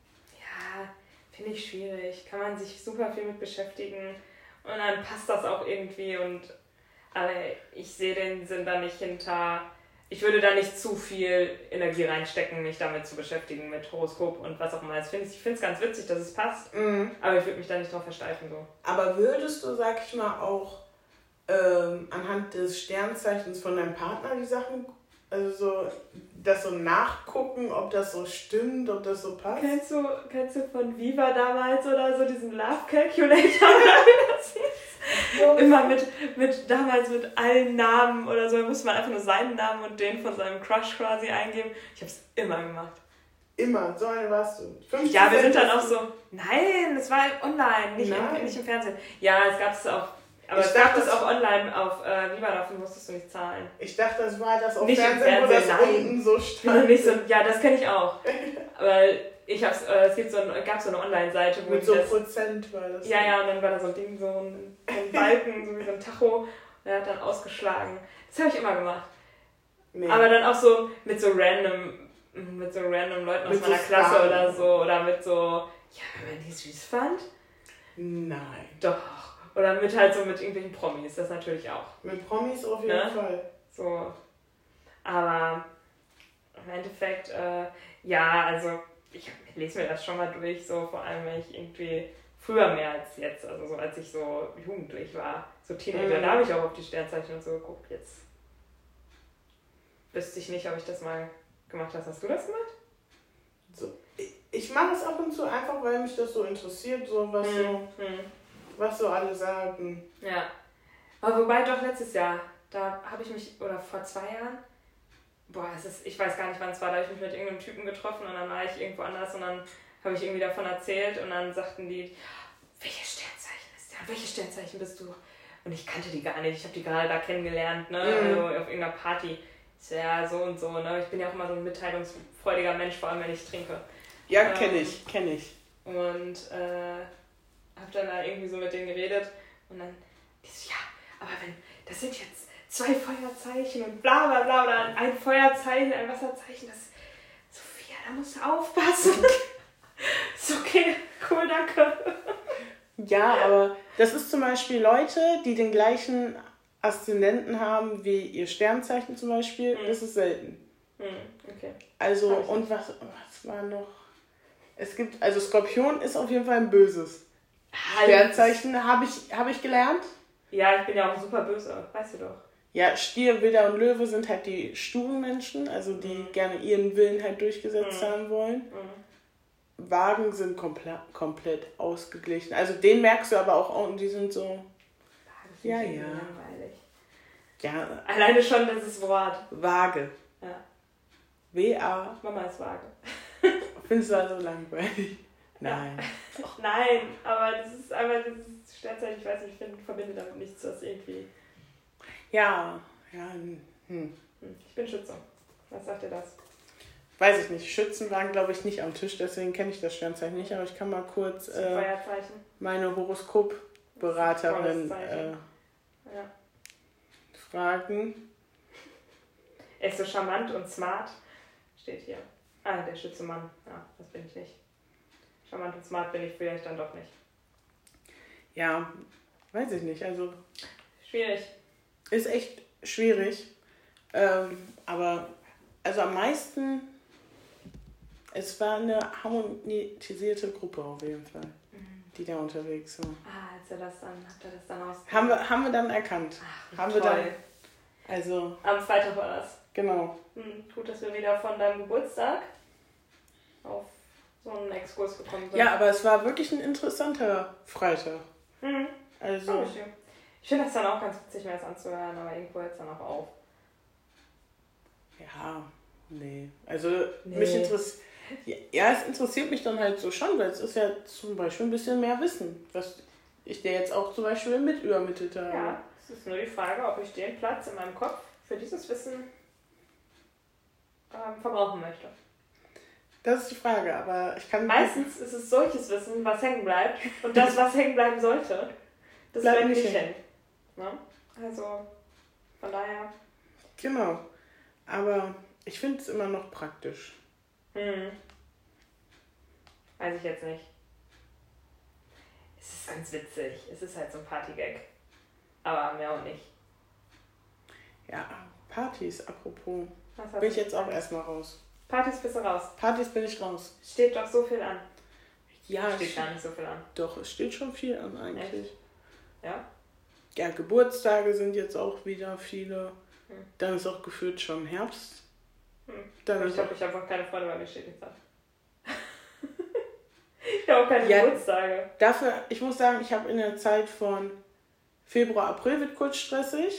finde ich schwierig. Kann man sich super viel mit beschäftigen und dann passt das auch irgendwie aber ich sehe den Sinn da nicht hinter. Ich würde da nicht zu viel Energie reinstecken, mich damit zu beschäftigen, mit Horoskop und was auch immer. Ich finde es ganz witzig, dass es passt, aber ich würde mich da nicht drauf versteifen. So. Aber würdest du, sag ich mal, auch anhand des Sternzeichens von deinem Partner die Sachen, also so, das so nachgucken, ob das so stimmt, ob das so passt? Kennst du von Viva damals oder so diesen Love Calculator? Oder wie das hieß? Immer damals mit allen Namen oder so, da musste man einfach nur seinen Namen und den von seinem Crush quasi eingeben. Ich habe es immer gemacht. Immer, so eine warst du. 50 Ja, wir sind dann auch so, nein, es war online, nicht im Fernsehen. Ja, es gab es auch. Aber ich dachte, das auch online auf Viva, dafür musstest du nicht zahlen. Ich dachte, das war das auf nicht Fernsehen, wo das unten so stand. Nicht so, ja, das kenne ich auch. Weil gab so eine Online-Seite, wo mit so Prozent war das. Ja, und dann war da so ein Ding, so ein Balken, so wie so ein Tacho, und der hat dann ausgeschlagen. Das habe ich immer gemacht. Nee. Aber dann auch so mit so random Leuten aus meiner Klasse oder so, oder mit so, wenn man die süß fand? Nein. Doch. Oder mit irgendwelchen Promis, das natürlich auch. Mit Promis auf jeden Fall. So. Aber im Endeffekt, also ich lese mir das schon mal durch, so vor allem, wenn ich irgendwie früher mehr als jetzt, also so als ich so jugendlich war, so Teenager, da habe ich auch auf die Sternzeichen und so geguckt. Jetzt wüsste ich nicht, ob ich das mal gemacht habe. Hast du das gemacht? So, ich mache es ab und zu einfach, weil mich das so interessiert, so was so alle sagen. Ja. Aber wobei doch letztes Jahr, da habe ich mich, oder vor 2 Jahren, ich weiß gar nicht, wann es war, da habe ich mich mit irgendeinem Typen getroffen und dann war ich irgendwo anders und dann habe ich irgendwie davon erzählt und dann sagten die, welches Sternzeichen ist der? Welches Sternzeichen bist du? Und ich kannte die gar nicht, ich habe die gerade da kennengelernt, ne? Also auf irgendeiner Party. Ist ja so und so, ne? Ich bin ja auch immer so ein mitteilungsfreudiger Mensch, vor allem wenn ich trinke. Ja, kenn ich. Und hab dann da irgendwie so mit denen geredet und dann die so, aber das sind jetzt 2 Feuerzeichen und bla bla bla oder ein Feuerzeichen, ein Wasserzeichen. Das, Sophia, da musst du aufpassen. Ist okay, cool, danke. Ja, aber das ist zum Beispiel Leute, die den gleichen Aszendenten haben wie ihr Sternzeichen zum Beispiel. Das ist selten. Okay. Also, und was war noch? Es gibt, also Skorpion ist auf jeden Fall ein böses Sternzeichen, habe ich gelernt. Ja, ich bin ja auch super böse, weißt du doch. Ja, Stier, Widder und Löwe sind halt die sturen Menschen, also die gerne ihren Willen halt durchgesetzt haben wollen. Wagen sind komplett ausgeglichen. Also den merkst du aber auch, und die sind so... Ja. Langweilig. Ja. Alleine schon dieses Wort. Waage. Ja. W-A. Mama ist vage. Findest du also langweilig? Nein. Ja. Nein, aber das ist einfach dieses Sternzeichen, ich weiß nicht, ich verbinde damit nichts, was irgendwie... Ja. Ich bin Schütze. Was sagt dir das? Weiß ich nicht. Schützen waren, glaube ich, nicht am Tisch, deswegen kenne ich das Sternzeichen nicht, aber ich kann mal kurz meine Horoskopberaterin fragen. Er ist so charmant und smart. Steht hier. Ah, der Schütze-Mann. Ja, das bin ich nicht. Charmant und smart bin ich vielleicht dann doch nicht. Ja, weiß ich nicht. Also schwierig. Ist echt schwierig. Aber also am meisten, es war eine harmonisierte Gruppe auf jeden Fall, die da unterwegs war. Habt ihr das dann aus? Haben wir dann erkannt. Ach, haben toll. wir dann, also am Freitag war das. Genau. Gut, dass wir wieder von deinem Geburtstag auf so einen Exkurs gekommen sind. Ja, aber es war wirklich ein interessanter Freitag. Also. Ich finde das dann auch ganz witzig, mir das anzuhören, aber irgendwo hört es dann auch auf. Ja, nee. Also mich interessiert. Ja, es interessiert mich dann halt so schon, weil es ist ja zum Beispiel ein bisschen mehr Wissen, was ich dir jetzt auch zum Beispiel mit übermittelt habe. Ja, es ist nur die Frage, ob ich den Platz in meinem Kopf für dieses Wissen verbrauchen möchte. Das ist die Frage, aber ich kann... Meistens ist es solches Wissen, was hängen bleibt, und das, was hängen bleiben sollte, das bleibt nicht hängen. Ne? Also, von daher... Genau, aber ich finde es immer noch praktisch. Weiß ich jetzt nicht. Es ist ganz witzig, es ist halt so ein Partygag, aber mehr auch nicht. Ja, Partys, apropos. Bin ich jetzt auch erstmal raus. Partys bist du raus? Partys bin ich raus. Steht doch so viel an. Ja, steht gar nicht so viel an. Doch, es steht schon viel an eigentlich. Echt? Ja? Ja, Geburtstage sind jetzt auch wieder viele. Dann ist auch gefühlt schon Herbst. Dann ich glaube, ich habe auch keine Freunde, weil mir steht nichts an. Ich habe auch keine Geburtstage. Dafür, ich muss sagen, ich habe in der Zeit von Februar, April wird kurz stressig.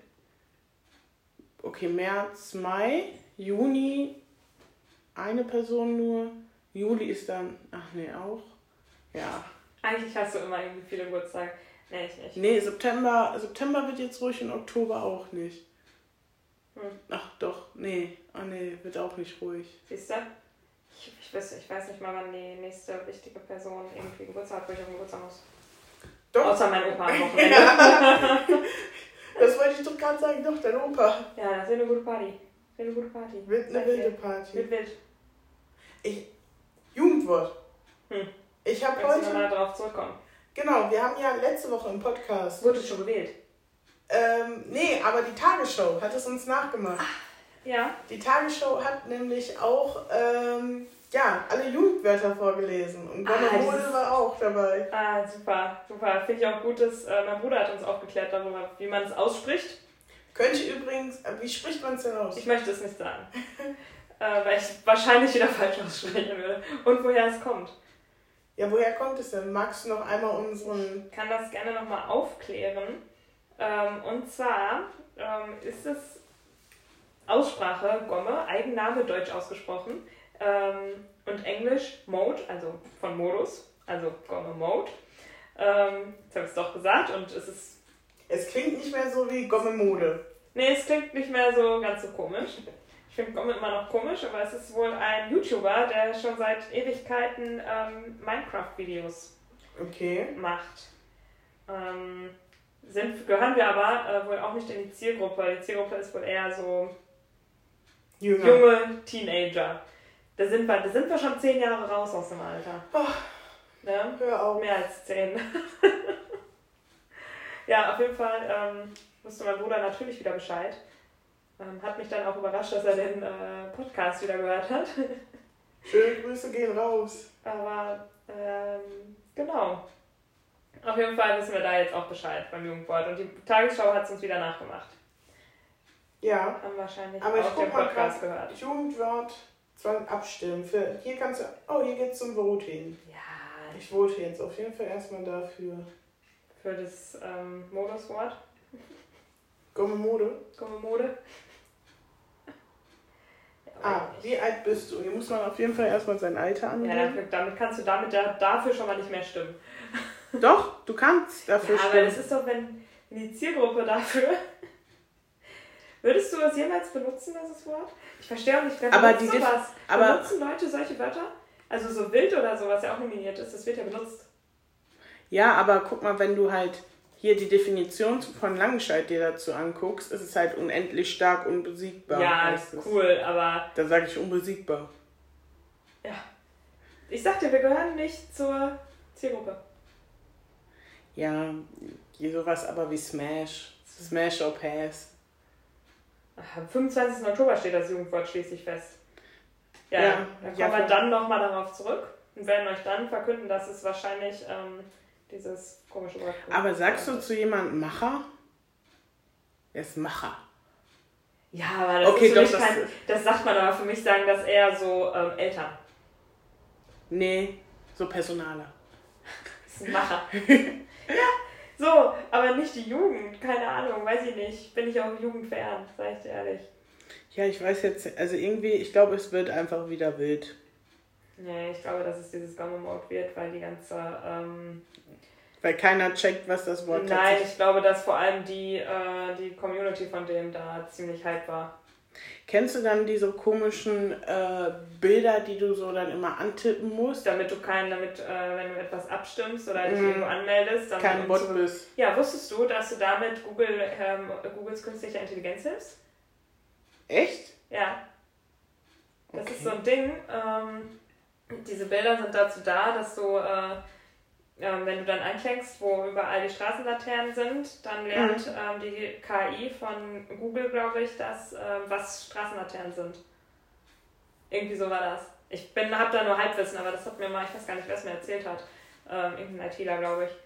Okay, März, Mai, Juni eine Person nur. Juli ist dann, auch. Ja. Eigentlich hast du immer irgendwie viele Geburtstage. Nee, ich nicht. Nee, September wird jetzt ruhig und Oktober auch nicht. Ach doch, nee. Wird auch nicht ruhig. Siehst du? Ich weiß nicht mal, wann die nächste wichtige Person irgendwie Geburtstag hat, wo ich auf den Geburtstag muss. Doch. Außer mein Opa am Wochenende. Das wollte ich doch gerade sagen, doch, dein Opa. Ja, das wird eine gute Party. Wird eine wilde Party. Wird wild. Jugendwort. Ich habe heute... nochmal drauf zurückkommen. Genau, wir haben ja letzte Woche im Podcast... Wurde schon gewählt? Nee, aber die Tagesschau hat es uns nachgemacht. Ja. Die Tagesschau hat nämlich auch, alle Jugendwörter vorgelesen. Und Gomme war auch dabei. Super. Finde ich auch gut, dass mein Bruder hat uns aufgeklärt darüber, wie man es ausspricht. Könnte übrigens, wie spricht man es denn aus? Ich möchte es nicht sagen. Weil ich wahrscheinlich wieder falsch aussprechen würde. Und woher es kommt. Ja, woher kommt es denn? Magst du noch einmal unseren... Ich kann das gerne nochmal aufklären. Und zwar ist es Aussprache Gomme, Eigenname, deutsch ausgesprochen. Und Englisch Mode, also von Modus, also Gomme Mode. Jetzt habe ich es doch gesagt und es ist... Es klingt nicht mehr so wie Gomme Mode. Nee, es klingt nicht mehr so ganz so komisch. Ich finde Gomme immer noch komisch, aber es ist wohl ein YouTuber, der schon seit Ewigkeiten Minecraft-Videos macht. gehören wir aber wohl auch nicht in die Zielgruppe. Die Zielgruppe ist wohl eher so Jünger. junge Teenager. Da sind wir schon 10 Jahre raus aus dem Alter. Ne? Hör auf. Mehr als 10. Ja, auf jeden Fall wusste mein Bruder natürlich wieder Bescheid. Hat mich dann auch überrascht, dass er den Podcast wieder gehört hat. Schöne Grüße gehen raus. Aber genau. Auf jeden Fall wissen wir da jetzt auch Bescheid beim Jugendwort. Und die Tagesschau hat es uns wieder nachgemacht. Ja. Haben wahrscheinlich Aber auch den Podcast gehört. Jugendwort, Zwang abstimmen. Hier kannst du. Hier geht's zum Voting. Ja. Ich vote jetzt auf jeden Fall erstmal dafür. Für das Moduswort. Gummimode. Gummimode. Wie alt bist du? Hier muss man auf jeden Fall erstmal sein Alter angeben. Ja, damit kannst du dafür schon mal nicht mehr stimmen. Doch, du kannst dafür stimmen. Aber das ist doch, wenn die Zielgruppe dafür... Würdest du es jemals benutzen, dieses Wort? Ich verstehe auch nicht, wer benutzt sowas. Benutzen Leute solche Wörter? Also so wild oder so, was ja auch nominiert ist, das wird ja benutzt. Ja, aber guck mal, wenn du halt hier die Definition von Langenscheid dir dazu anguckst, ist es halt unendlich stark unbesiegbar. Ja, ist cool, aber... Da sage ich unbesiegbar. Ja. Ich sag dir, wir gehören nicht zur Zielgruppe. Ja, sowas aber wie Smash. Smash or Pass. Am 25. Oktober steht das Jugendwort schließlich fest. Ja, da kommen wir dann nochmal darauf zurück und werden euch dann verkünden, dass es wahrscheinlich dieses komische Wort gibt. Aber sagst du zu jemandem Macher? Er ist Macher. Ja, aber das okay, ist für mich das sagt man aber für mich sagen, dass eher so Eltern. Nee, so Personaler. Das ist ein Macher. Ja, so, aber nicht die Jugend, keine Ahnung, weiß ich nicht. Bin ich auch jugendfern, sag ich dir ehrlich. Ja, ich weiß jetzt, also irgendwie, ich glaube, es wird einfach wieder wild. Nee, ich glaube, dass es dieses Gummo-Mode wird, weil die ganze... weil keiner checkt, was das Wort ist. Nein, ich glaube, dass vor allem die Community von dem da ziemlich hype war. Kennst du dann diese komischen Bilder, die du so dann immer antippen musst? Damit wenn du etwas abstimmst oder dich irgendwo anmeldest, dann kein Bot bist. Ja, wusstest du, dass du damit Googles künstliche Intelligenz hilfst? Echt? Ja. Das Okay. ist so ein Ding. Diese Bilder sind dazu da, dass du, wenn du dann anklickst, wo überall die Straßenlaternen sind, dann lernt die KI von Google, glaube ich, was Straßenlaternen sind. Irgendwie so war das. Ich habe da nur Halbwissen, aber das hat mir mal, ich weiß gar nicht, wer es mir erzählt hat. Irgendein ITler, glaube ich.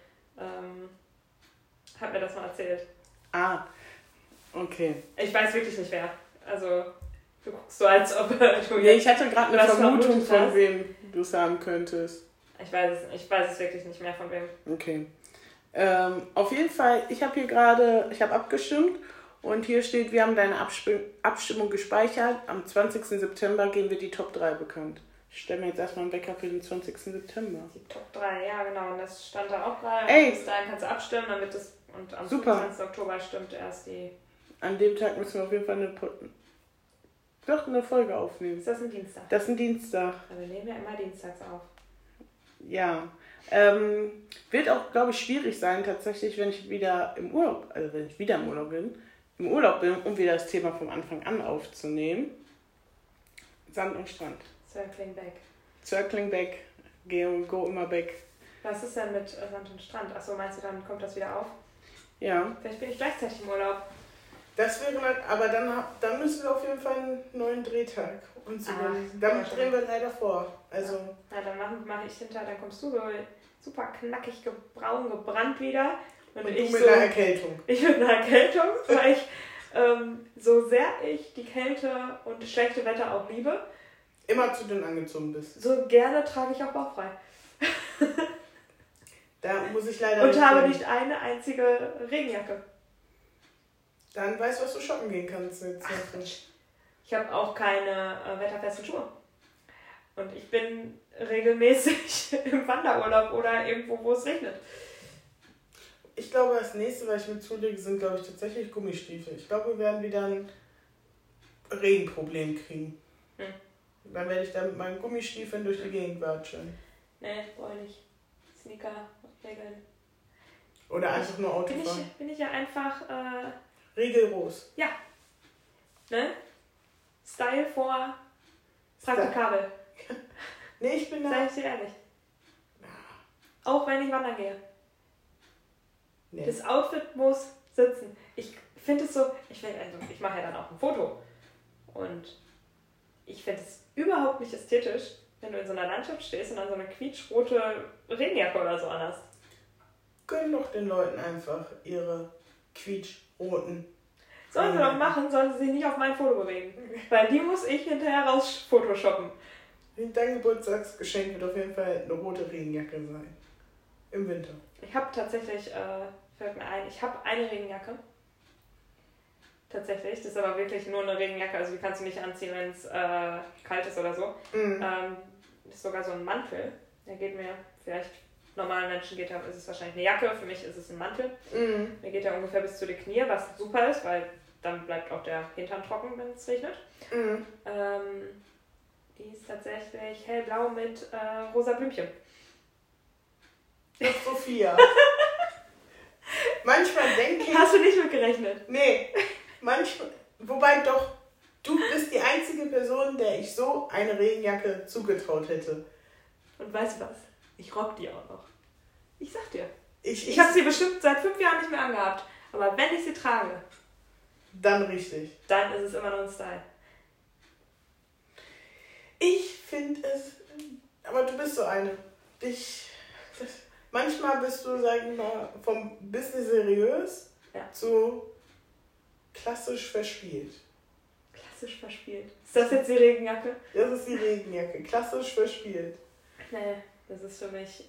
Hat mir das mal erzählt. Ah, okay. Ich weiß wirklich nicht wer. Also, du guckst so, als ob du Nee, ich hatte gerade eine Vermutung, von hast. wem du es haben könntest. Ich weiß es wirklich nicht mehr von wem. Okay. Auf jeden Fall, ich habe abgestimmt und hier steht, wir haben deine Abstimmung gespeichert. Am 20. September geben wir die Top 3 bekannt. Ich stelle mir jetzt erstmal einen Wecker für den 20. September. Die Top 3, ja genau. Und das stand da auch gerade. Ey! Bis dahin kannst du abstimmen, und am Super. 25. Oktober stimmt erst die... An dem Tag müssen wir auf jeden Fall eine Folge aufnehmen. Ist das ein Dienstag? Das ist ein Dienstag. Ja, wir nehmen ja immer dienstags auf. Ja. Wird auch, glaube ich, schwierig sein, tatsächlich, wenn ich wieder im Urlaub bin, um wieder das Thema vom Anfang an aufzunehmen. Sand und Strand. Circling back. Go immer back. Was ist denn mit Sand und Strand? Achso, meinst du, dann kommt das wieder auf? Ja. Vielleicht bin ich gleichzeitig im Urlaub. Das wäre halt, aber dann müssen wir auf jeden Fall einen neuen Drehtag. Und damit drehen wir leider vor. Also. Ja, dann mache ich hinterher, dann kommst du so super knackig, braun, gebrannt wieder. Und ich du mit einer Erkältung. Ich mit einer Erkältung, weil ich, so sehr ich die Kälte und das schlechte Wetter auch liebe, immer zu dünn angezogen bist. So gerne trage ich auch bauchfrei. Da muss ich leider und habe nicht eine einzige Regenjacke. Dann weißt du, was du shoppen gehen kannst. Ich habe auch keine wetterfesten Schuhe. Und ich bin regelmäßig im Wanderurlaub oder irgendwo, wo es regnet. Ich glaube, das nächste, was ich mir zulege, sind, glaube ich, tatsächlich Gummistiefel. Ich glaube, wir werden wieder ein Regenproblem kriegen. Dann werde ich da mit meinen Gummistiefeln durch die Gegend watscheln. Nee, brauche ich nicht. Sneaker regeln. Oder einfach nur Autofahren. Bin ich ja einfach... Rigoros. Ja. Ne? Style vor praktikabel. Nee, ich bin da... Sag ich dir ehrlich. Auch wenn ich wandern gehe. Nee. Das Outfit muss sitzen. Ich finde es so... Ich mache ja dann auch ein Foto. Und ich finde es überhaupt nicht ästhetisch, wenn du in so einer Landschaft stehst und dann so eine quietschrote Regenjacke oder so anhast. Gönn doch den Leuten einfach ihre quietschroten. Sollen sie doch machen, sollen sie sich nicht auf mein Foto bewegen. Weil die muss ich hinterher raus photoshoppen. Dein Geburtstagsgeschenk wird auf jeden Fall eine rote Regenjacke sein. Im Winter. Ich habe tatsächlich, fällt mir ein, ich habe eine Regenjacke. Tatsächlich, das ist aber wirklich nur eine Regenjacke, also die kannst du nicht anziehen, wenn es kalt ist oder so. Mhm. Das ist sogar so ein Mantel. Der geht mir, vielleicht normalen Menschen ist es wahrscheinlich eine Jacke, für mich ist es ein Mantel. Mhm. Mir geht der ungefähr bis zu den Knie, was super ist, weil dann bleibt auch der Hintern trocken, wenn es regnet. Mhm. Die ist tatsächlich hellblau mit rosa Blümchen. Das ist Sophia. Manchmal denke ich... Hast du nicht mitgerechnet? Nee. Manchmal, wobei doch, du bist die einzige Person, der ich so eine Regenjacke zugetraut hätte. Und weißt du was? Ich rock die auch noch. Ich sag dir. Ich habe sie bestimmt seit 5 Jahren nicht mehr angehabt. Aber wenn ich sie trage, dann richtig. Dann ist es immer noch ein Style. Ich finde es, aber du bist so eine. Manchmal bist du, sag ich mal, vom Business seriös zu klassisch verspielt. Klassisch verspielt. Ist das jetzt die Regenjacke? Das ist die Regenjacke. Klassisch verspielt. Nee, das ist für mich,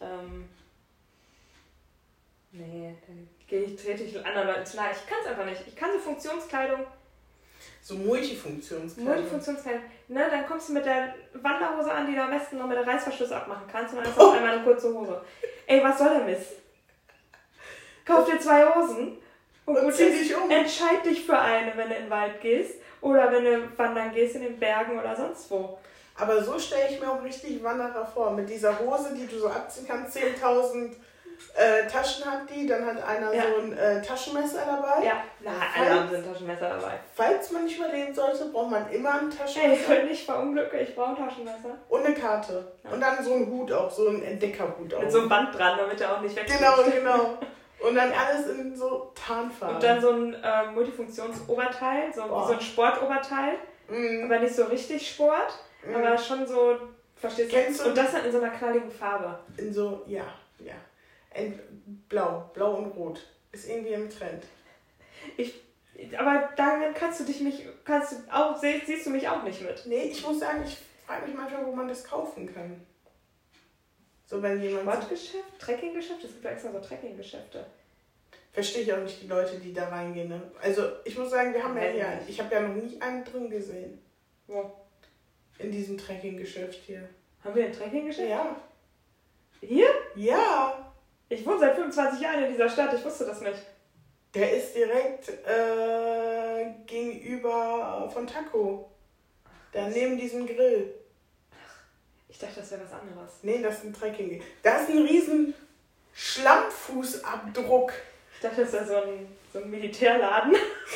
dann trete ich anderen Leuten zu nahe. Ich kann es einfach nicht. Ich kann so Funktionskleidung. So Multifunktionskleidung. Ne, dann kommst du mit der Wanderhose an, die du am besten noch mit der Reißverschluss abmachen kannst und dann ist das einmal eine kurze Hose. Ey, was soll der Mist? Kauf dir 2 Hosen und gut zieh dich um. Entscheid dich für eine, wenn du in den Wald gehst oder wenn du wandern gehst in den Bergen oder sonst wo. Aber so stelle ich mir auch richtig Wanderer vor. Mit dieser Hose, die du so abziehen kannst, 10.000 Taschen hat die, dann hat einer so ein Taschenmesser dabei. Ja, alle haben so ein Taschenmesser dabei. Falls man nicht überleben sollte, braucht man immer ein Taschenmesser. Ey, ich will nicht verunglücken, ich brauche ein Taschenmesser. Und eine Karte. Ja. Und dann so ein Hut auch, so ein Entdeckerhut auch. Mit so einem Band dran, damit er auch nicht wegfliegt. Genau. Und dann alles in so Tarnfarben. Und dann so ein Multifunktionsoberteil, so ein Sportoberteil. Aber nicht so richtig Sport, aber schon so, verstehst du? Und das dann in so einer knalligen Farbe. In so, ja. Blau und Rot. Ist irgendwie im Trend. Aber darin siehst du mich auch nicht mit. Nee, ich muss sagen, ich frage mich manchmal, wo man das kaufen kann. So, wenn jemand... Sportgeschäft? Trekkinggeschäft? Es gibt ja extra so Trekkinggeschäfte. Verstehe ich auch nicht die Leute, die da reingehen. Ne? Also, ich muss sagen, ich habe ja noch nie einen drin gesehen. Wo? In diesem Trekkinggeschäft hier. Haben wir ein Trekkinggeschäft? Ja. Hier? Ja. Ich wohne seit 25 Jahren in dieser Stadt, ich wusste das nicht. Der ist direkt gegenüber von Taco. Da neben diesem Grill. Ach, ich dachte, das wäre was anderes. Nee, das ist ein Trekking. Da ist ein riesen Schlammfußabdruck. Ich dachte, das wäre so ein Militärladen.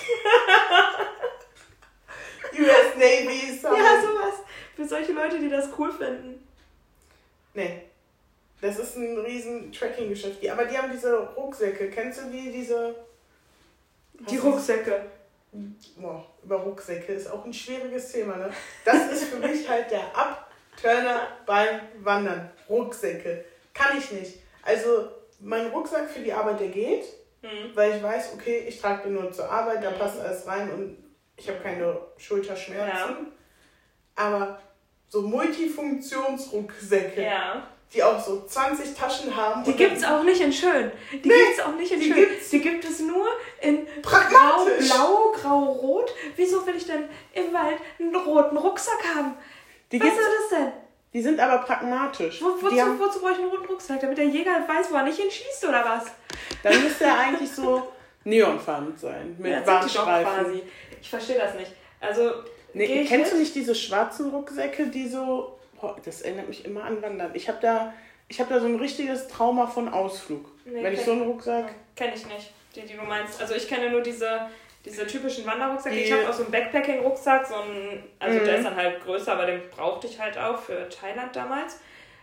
US Navy. Ja, sowas. Für solche Leute, die das cool finden. Nee. Das ist ein riesen Trekking-Geschäft. Aber die haben diese Rucksäcke. Kennst du die Rucksäcke? Boah, über Rucksäcke ist auch ein schwieriges Thema, ne? Das ist für mich halt der Abturner beim Wandern. Rucksäcke. Kann ich nicht. Also, mein Rucksack für die Arbeit, der geht, weil ich weiß, okay, ich trage den nur zur Arbeit, da passt alles rein und ich habe keine Schulterschmerzen. Ja. Aber so Multifunktionsrucksäcke, die auch so 20 Taschen haben. Die gibt es auch nicht in schön. Die gibt es nur in Blau, Grau-Rot. Wieso will ich denn im Wald einen roten Rucksack haben? Was ist das denn? Die sind aber pragmatisch. Wozu brauche ich einen roten Rucksack? Damit der Jäger weiß, wo er nicht hinschießt oder was? Dann müsste er eigentlich so neonfarben sein. Mit Warnstreifen. Ich verstehe das nicht. Also, kennst du nicht diese schwarzen Rucksäcke, die so... das erinnert mich immer an Wandern. Ich hab da so ein richtiges Trauma von Ausflug. Nee, Wenn ich so einen Rucksack... Kenne ich nicht, die du meinst. Also ich kenne nur diese typischen Wanderrucksäcke. Die- Ich habe auch so einen Backpacking-Rucksack, der ist dann halt größer, aber den brauchte ich halt auch für Thailand damals.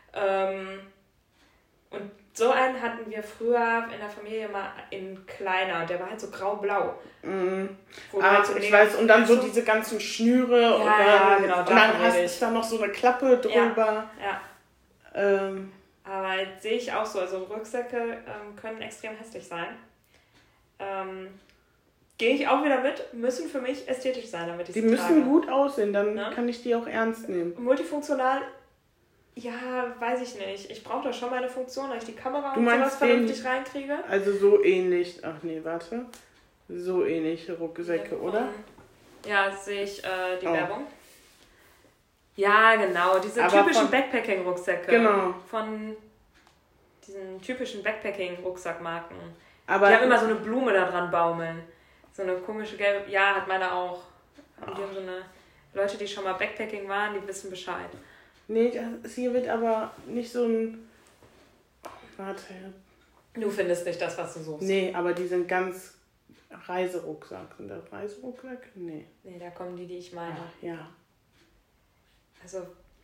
Und so einen hatten wir früher in der Familie mal in kleiner und der war halt so grau-blau. Ich weiß, und dann so diese ganzen Schnüre ja, genau, und dann hast du da noch so eine Klappe drüber. Ja. Aber sehe ich auch so, also Rucksäcke können extrem hässlich sein. Gehe ich auch wieder mit, müssen für mich ästhetisch sein, damit ich sie Die müssen trage. gut aussehen, dann kann ich die auch ernst nehmen. Multifunktional, ja, weiß ich nicht. Ich brauche da schon mal eine Funktion, dass ich die Kamera Du und meinst sowas vernünftig reinkriege. Also so ähnlich, so ähnliche Rucksäcke, oder? Ja, sehe ich die Werbung. Ja, genau, diese Aber typischen Backpacking-Rucksäcke. Genau. Von diesen typischen Backpacking-Rucksackmarken. Aber die haben immer so eine Blume da dran baumeln. So eine komische gelbe, ja, hat meine auch. Die haben so eine, Leute, die schon mal Backpacking waren, die wissen Bescheid. nee, hier wird aber nicht so ein... Warte. Du findest nicht das, was du suchst. Nee, aber die sind ganz Reiserucksack. Sind das Reiserucksack? Nee. Nee, da kommen die ich meine. Ja. Also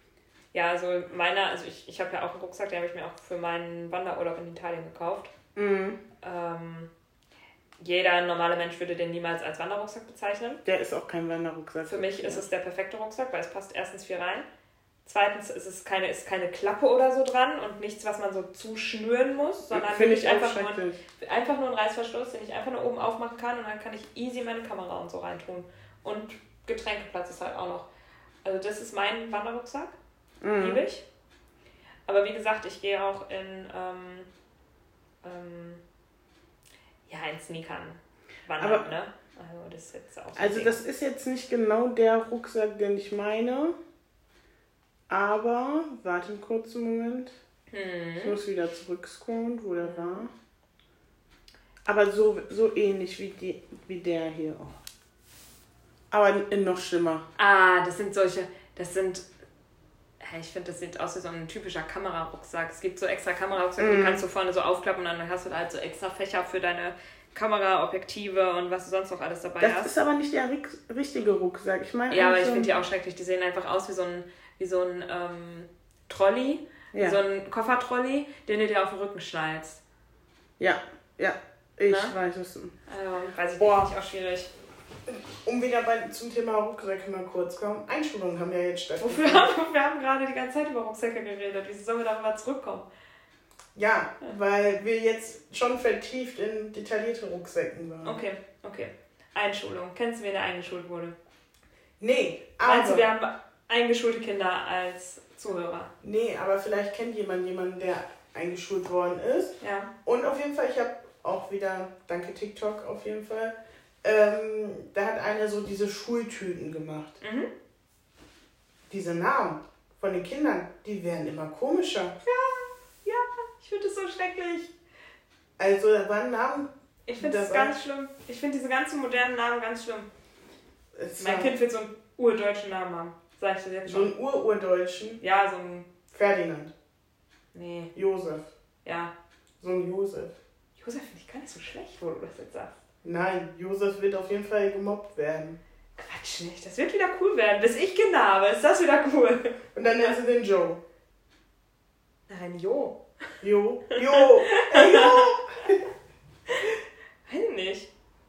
ich habe ja auch einen Rucksack, den habe ich mir auch für meinen Wanderurlaub in Italien gekauft. Mhm. Jeder normale Mensch würde den niemals als Wanderrucksack bezeichnen. Der ist auch kein Wanderrucksack. Für mich ist es der perfekte Rucksack, weil es passt erstens viel rein. Zweitens ist es keine Klappe oder so dran und nichts, was man so zuschnüren muss, sondern Finde ich einfach nur ein Reißverschluss, den ich einfach nur oben aufmachen kann und dann kann ich easy meine Kamera und so reintun. Und Getränkeplatz ist halt auch noch. Also das ist mein Wanderrucksack. Liebe ich. Aber wie gesagt, ich gehe auch in Sneakern wandern, ne? Also das ist jetzt auch so Also das ist jetzt nicht genau der Rucksack, den ich meine. Aber, warte einen kurzen Moment. Ich muss wieder zurückscrollen, wo der war. Aber so ähnlich wie der hier auch. Aber noch schlimmer. Ich finde, das sieht aus wie so ein typischer Kamerarucksack. Es gibt so extra Kamerarucksäcke, die kannst du vorne so aufklappen und dann hast du da halt so extra Fächer für deine Kameraobjektive und was du sonst noch alles dabei hast. Das ist aber nicht der richtige Rucksack. Ich meine, ja, aber ich finde die auch schrecklich. Die sehen einfach aus wie so ein Trolley, so ein Koffertrolley, den du dir auf den Rücken schnallst. Ja, ich weiß es. Weiß ich nicht, finde ich auch schwierig. Um wieder zum Thema Rucksäcke mal kurz kommen. Einschulungen haben ja jetzt stattgefunden. Wir haben gerade die ganze Zeit über Rucksäcke geredet. Wieso sollen wir darüber zurückkommen? Ja, weil wir jetzt schon vertieft in detaillierte Rucksäcken waren. Okay. Einschulung. Kennst du, wen der eingeschult wurde? Nee, aber... Meinst du, wir haben eingeschulte Kinder als Zuhörer? Nee, aber vielleicht kennt jemanden, der eingeschult worden ist. Ja. Und auf jeden Fall, ich habe auch wieder, danke TikTok auf jeden Fall, da hat einer so diese Schultüten gemacht. Diese Namen von den Kindern, die werden immer komischer. Ja, ich finde das so schrecklich. Also da waren Namen... Ich finde das ganz schlimm. Ich finde diese ganzen modernen Namen ganz schlimm. Mein Kind wird so einen urdeutschen Namen haben. Sag ich dir jetzt schon. So einen urdeutschen? Ja, so ein... Ferdinand. Nee. Josef. Ja. So ein Josef. Josef finde ich gar nicht so schlecht, wo du das jetzt sagst. Nein, Josef wird auf jeden Fall gemobbt werden. Quatsch nicht, das wird wieder cool werden. Bis ich Kinder habe, ist das wieder cool. Und dann nennst du den Joe. Nein, Jo. Jo. Ey, Jo. Weiß nicht.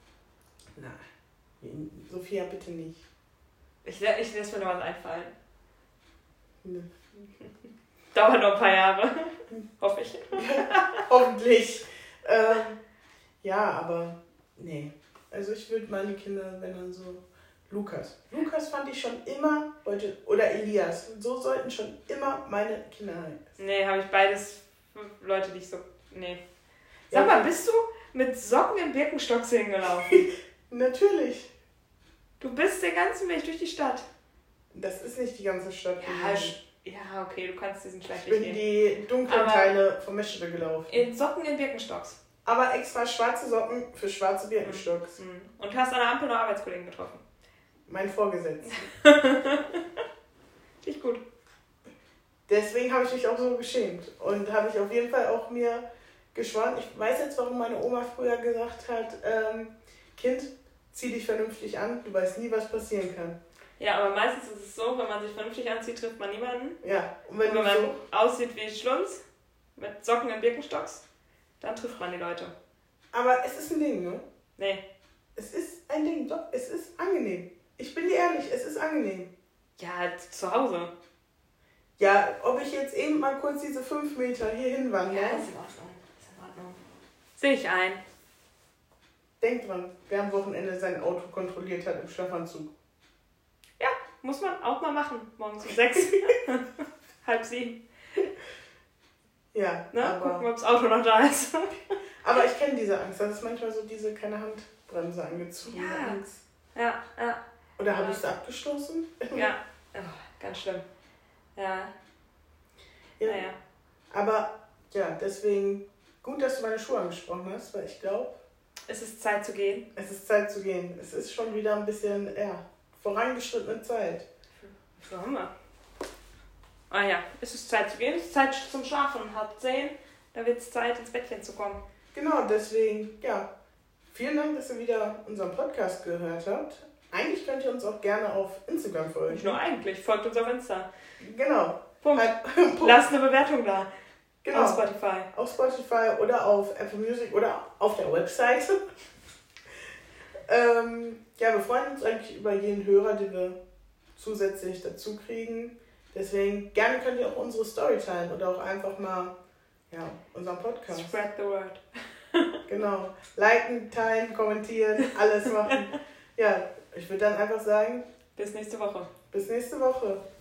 Nein. Sophia, bitte nicht. Ich lasse mir noch was einfallen. Nee. Dauert noch ein paar Jahre. Hoffe ich. Hoffentlich. Ja, aber nee. Also ich würde meine Kinder, wenn dann so... Lukas fand ich schon immer, oder Elias, so sollten schon immer meine Kinder heißen. Nee, habe ich beides Leute, die ich so... Nee. Sag mal, bist du mit Socken im Birkenstocks hingelaufen? Natürlich. Du bist den ganzen Weg durch die Stadt. Das ist nicht die ganze Stadt. Ja, okay, du kannst diesen Schleich nicht gehen. Ich bin die dunklen Teile vom Meschede gelaufen. In Socken in Birkenstocks. Aber extra schwarze Socken für schwarze Birkenstocks. Und hast an der Ampel noch Arbeitskollegen getroffen? Mein Vorgesetzter. Richtig gut. Deswegen habe ich mich auch so geschämt. Und habe ich auf jeden Fall auch mir geschworen. Ich weiß jetzt, warum meine Oma früher gesagt hat, Kind, zieh dich vernünftig an, du weißt nie, was passieren kann. Ja, aber meistens ist es so, wenn man sich vernünftig anzieht, trifft man niemanden. Ja. Und wenn man so aussieht wie Schlunz, mit Socken und Birkenstocks, dann trifft man die Leute. Aber es ist ein Ding, ne? Nee. Es ist ein Ding, doch, es ist angenehm. Ich bin dir ehrlich, es ist angenehm. Ja, zu Hause. Ja, ob ich jetzt eben mal kurz diese 5 Meter hier hinwandere. Ja, ist in Ordnung. Ist in Ordnung. Sehe ich ein. Denk dran, wer am Wochenende sein Auto kontrolliert hat im Schlafanzug. Ja, muss man auch mal machen. Morgens um 6. 6:30. Ja, ne? aber... Gucken, ob das Auto noch da ist. Aber ich kenne diese Angst. Das ist manchmal so diese keine Handbremse angezogen. Ja. Oder habe ich es abgestoßen? Ja, oh, ganz schlimm. Ja. Naja. Aber ja, deswegen gut, dass du meine Schuhe angesprochen hast, weil ich glaube... Es ist Zeit zu gehen. Es ist Zeit zu gehen. Es ist schon wieder ein bisschen, vorangeschrittene Zeit. So haben wir. Ah ja, es ist Zeit zu gehen. Es ist Zeit zum Schlafen. 9:30. Da wird es Zeit, ins Bettchen zu kommen. Genau, deswegen, vielen Dank, dass ihr wieder unseren Podcast gehört habt. Eigentlich könnt ihr uns auch gerne auf Instagram folgen. Nicht nur eigentlich, folgt uns auf Insta. Genau. Punkt. Lasst eine Bewertung da. Genau. Auf Spotify. Auf Spotify oder auf Apple Music oder auf der Website. Wir freuen uns eigentlich über jeden Hörer, den wir zusätzlich dazu kriegen. Deswegen gerne könnt ihr auch unsere Story teilen oder auch einfach mal unseren Podcast. Spread the word. Genau. Liken, teilen, kommentieren, alles machen. Ja, ich würde dann einfach sagen, bis nächste Woche. Bis nächste Woche.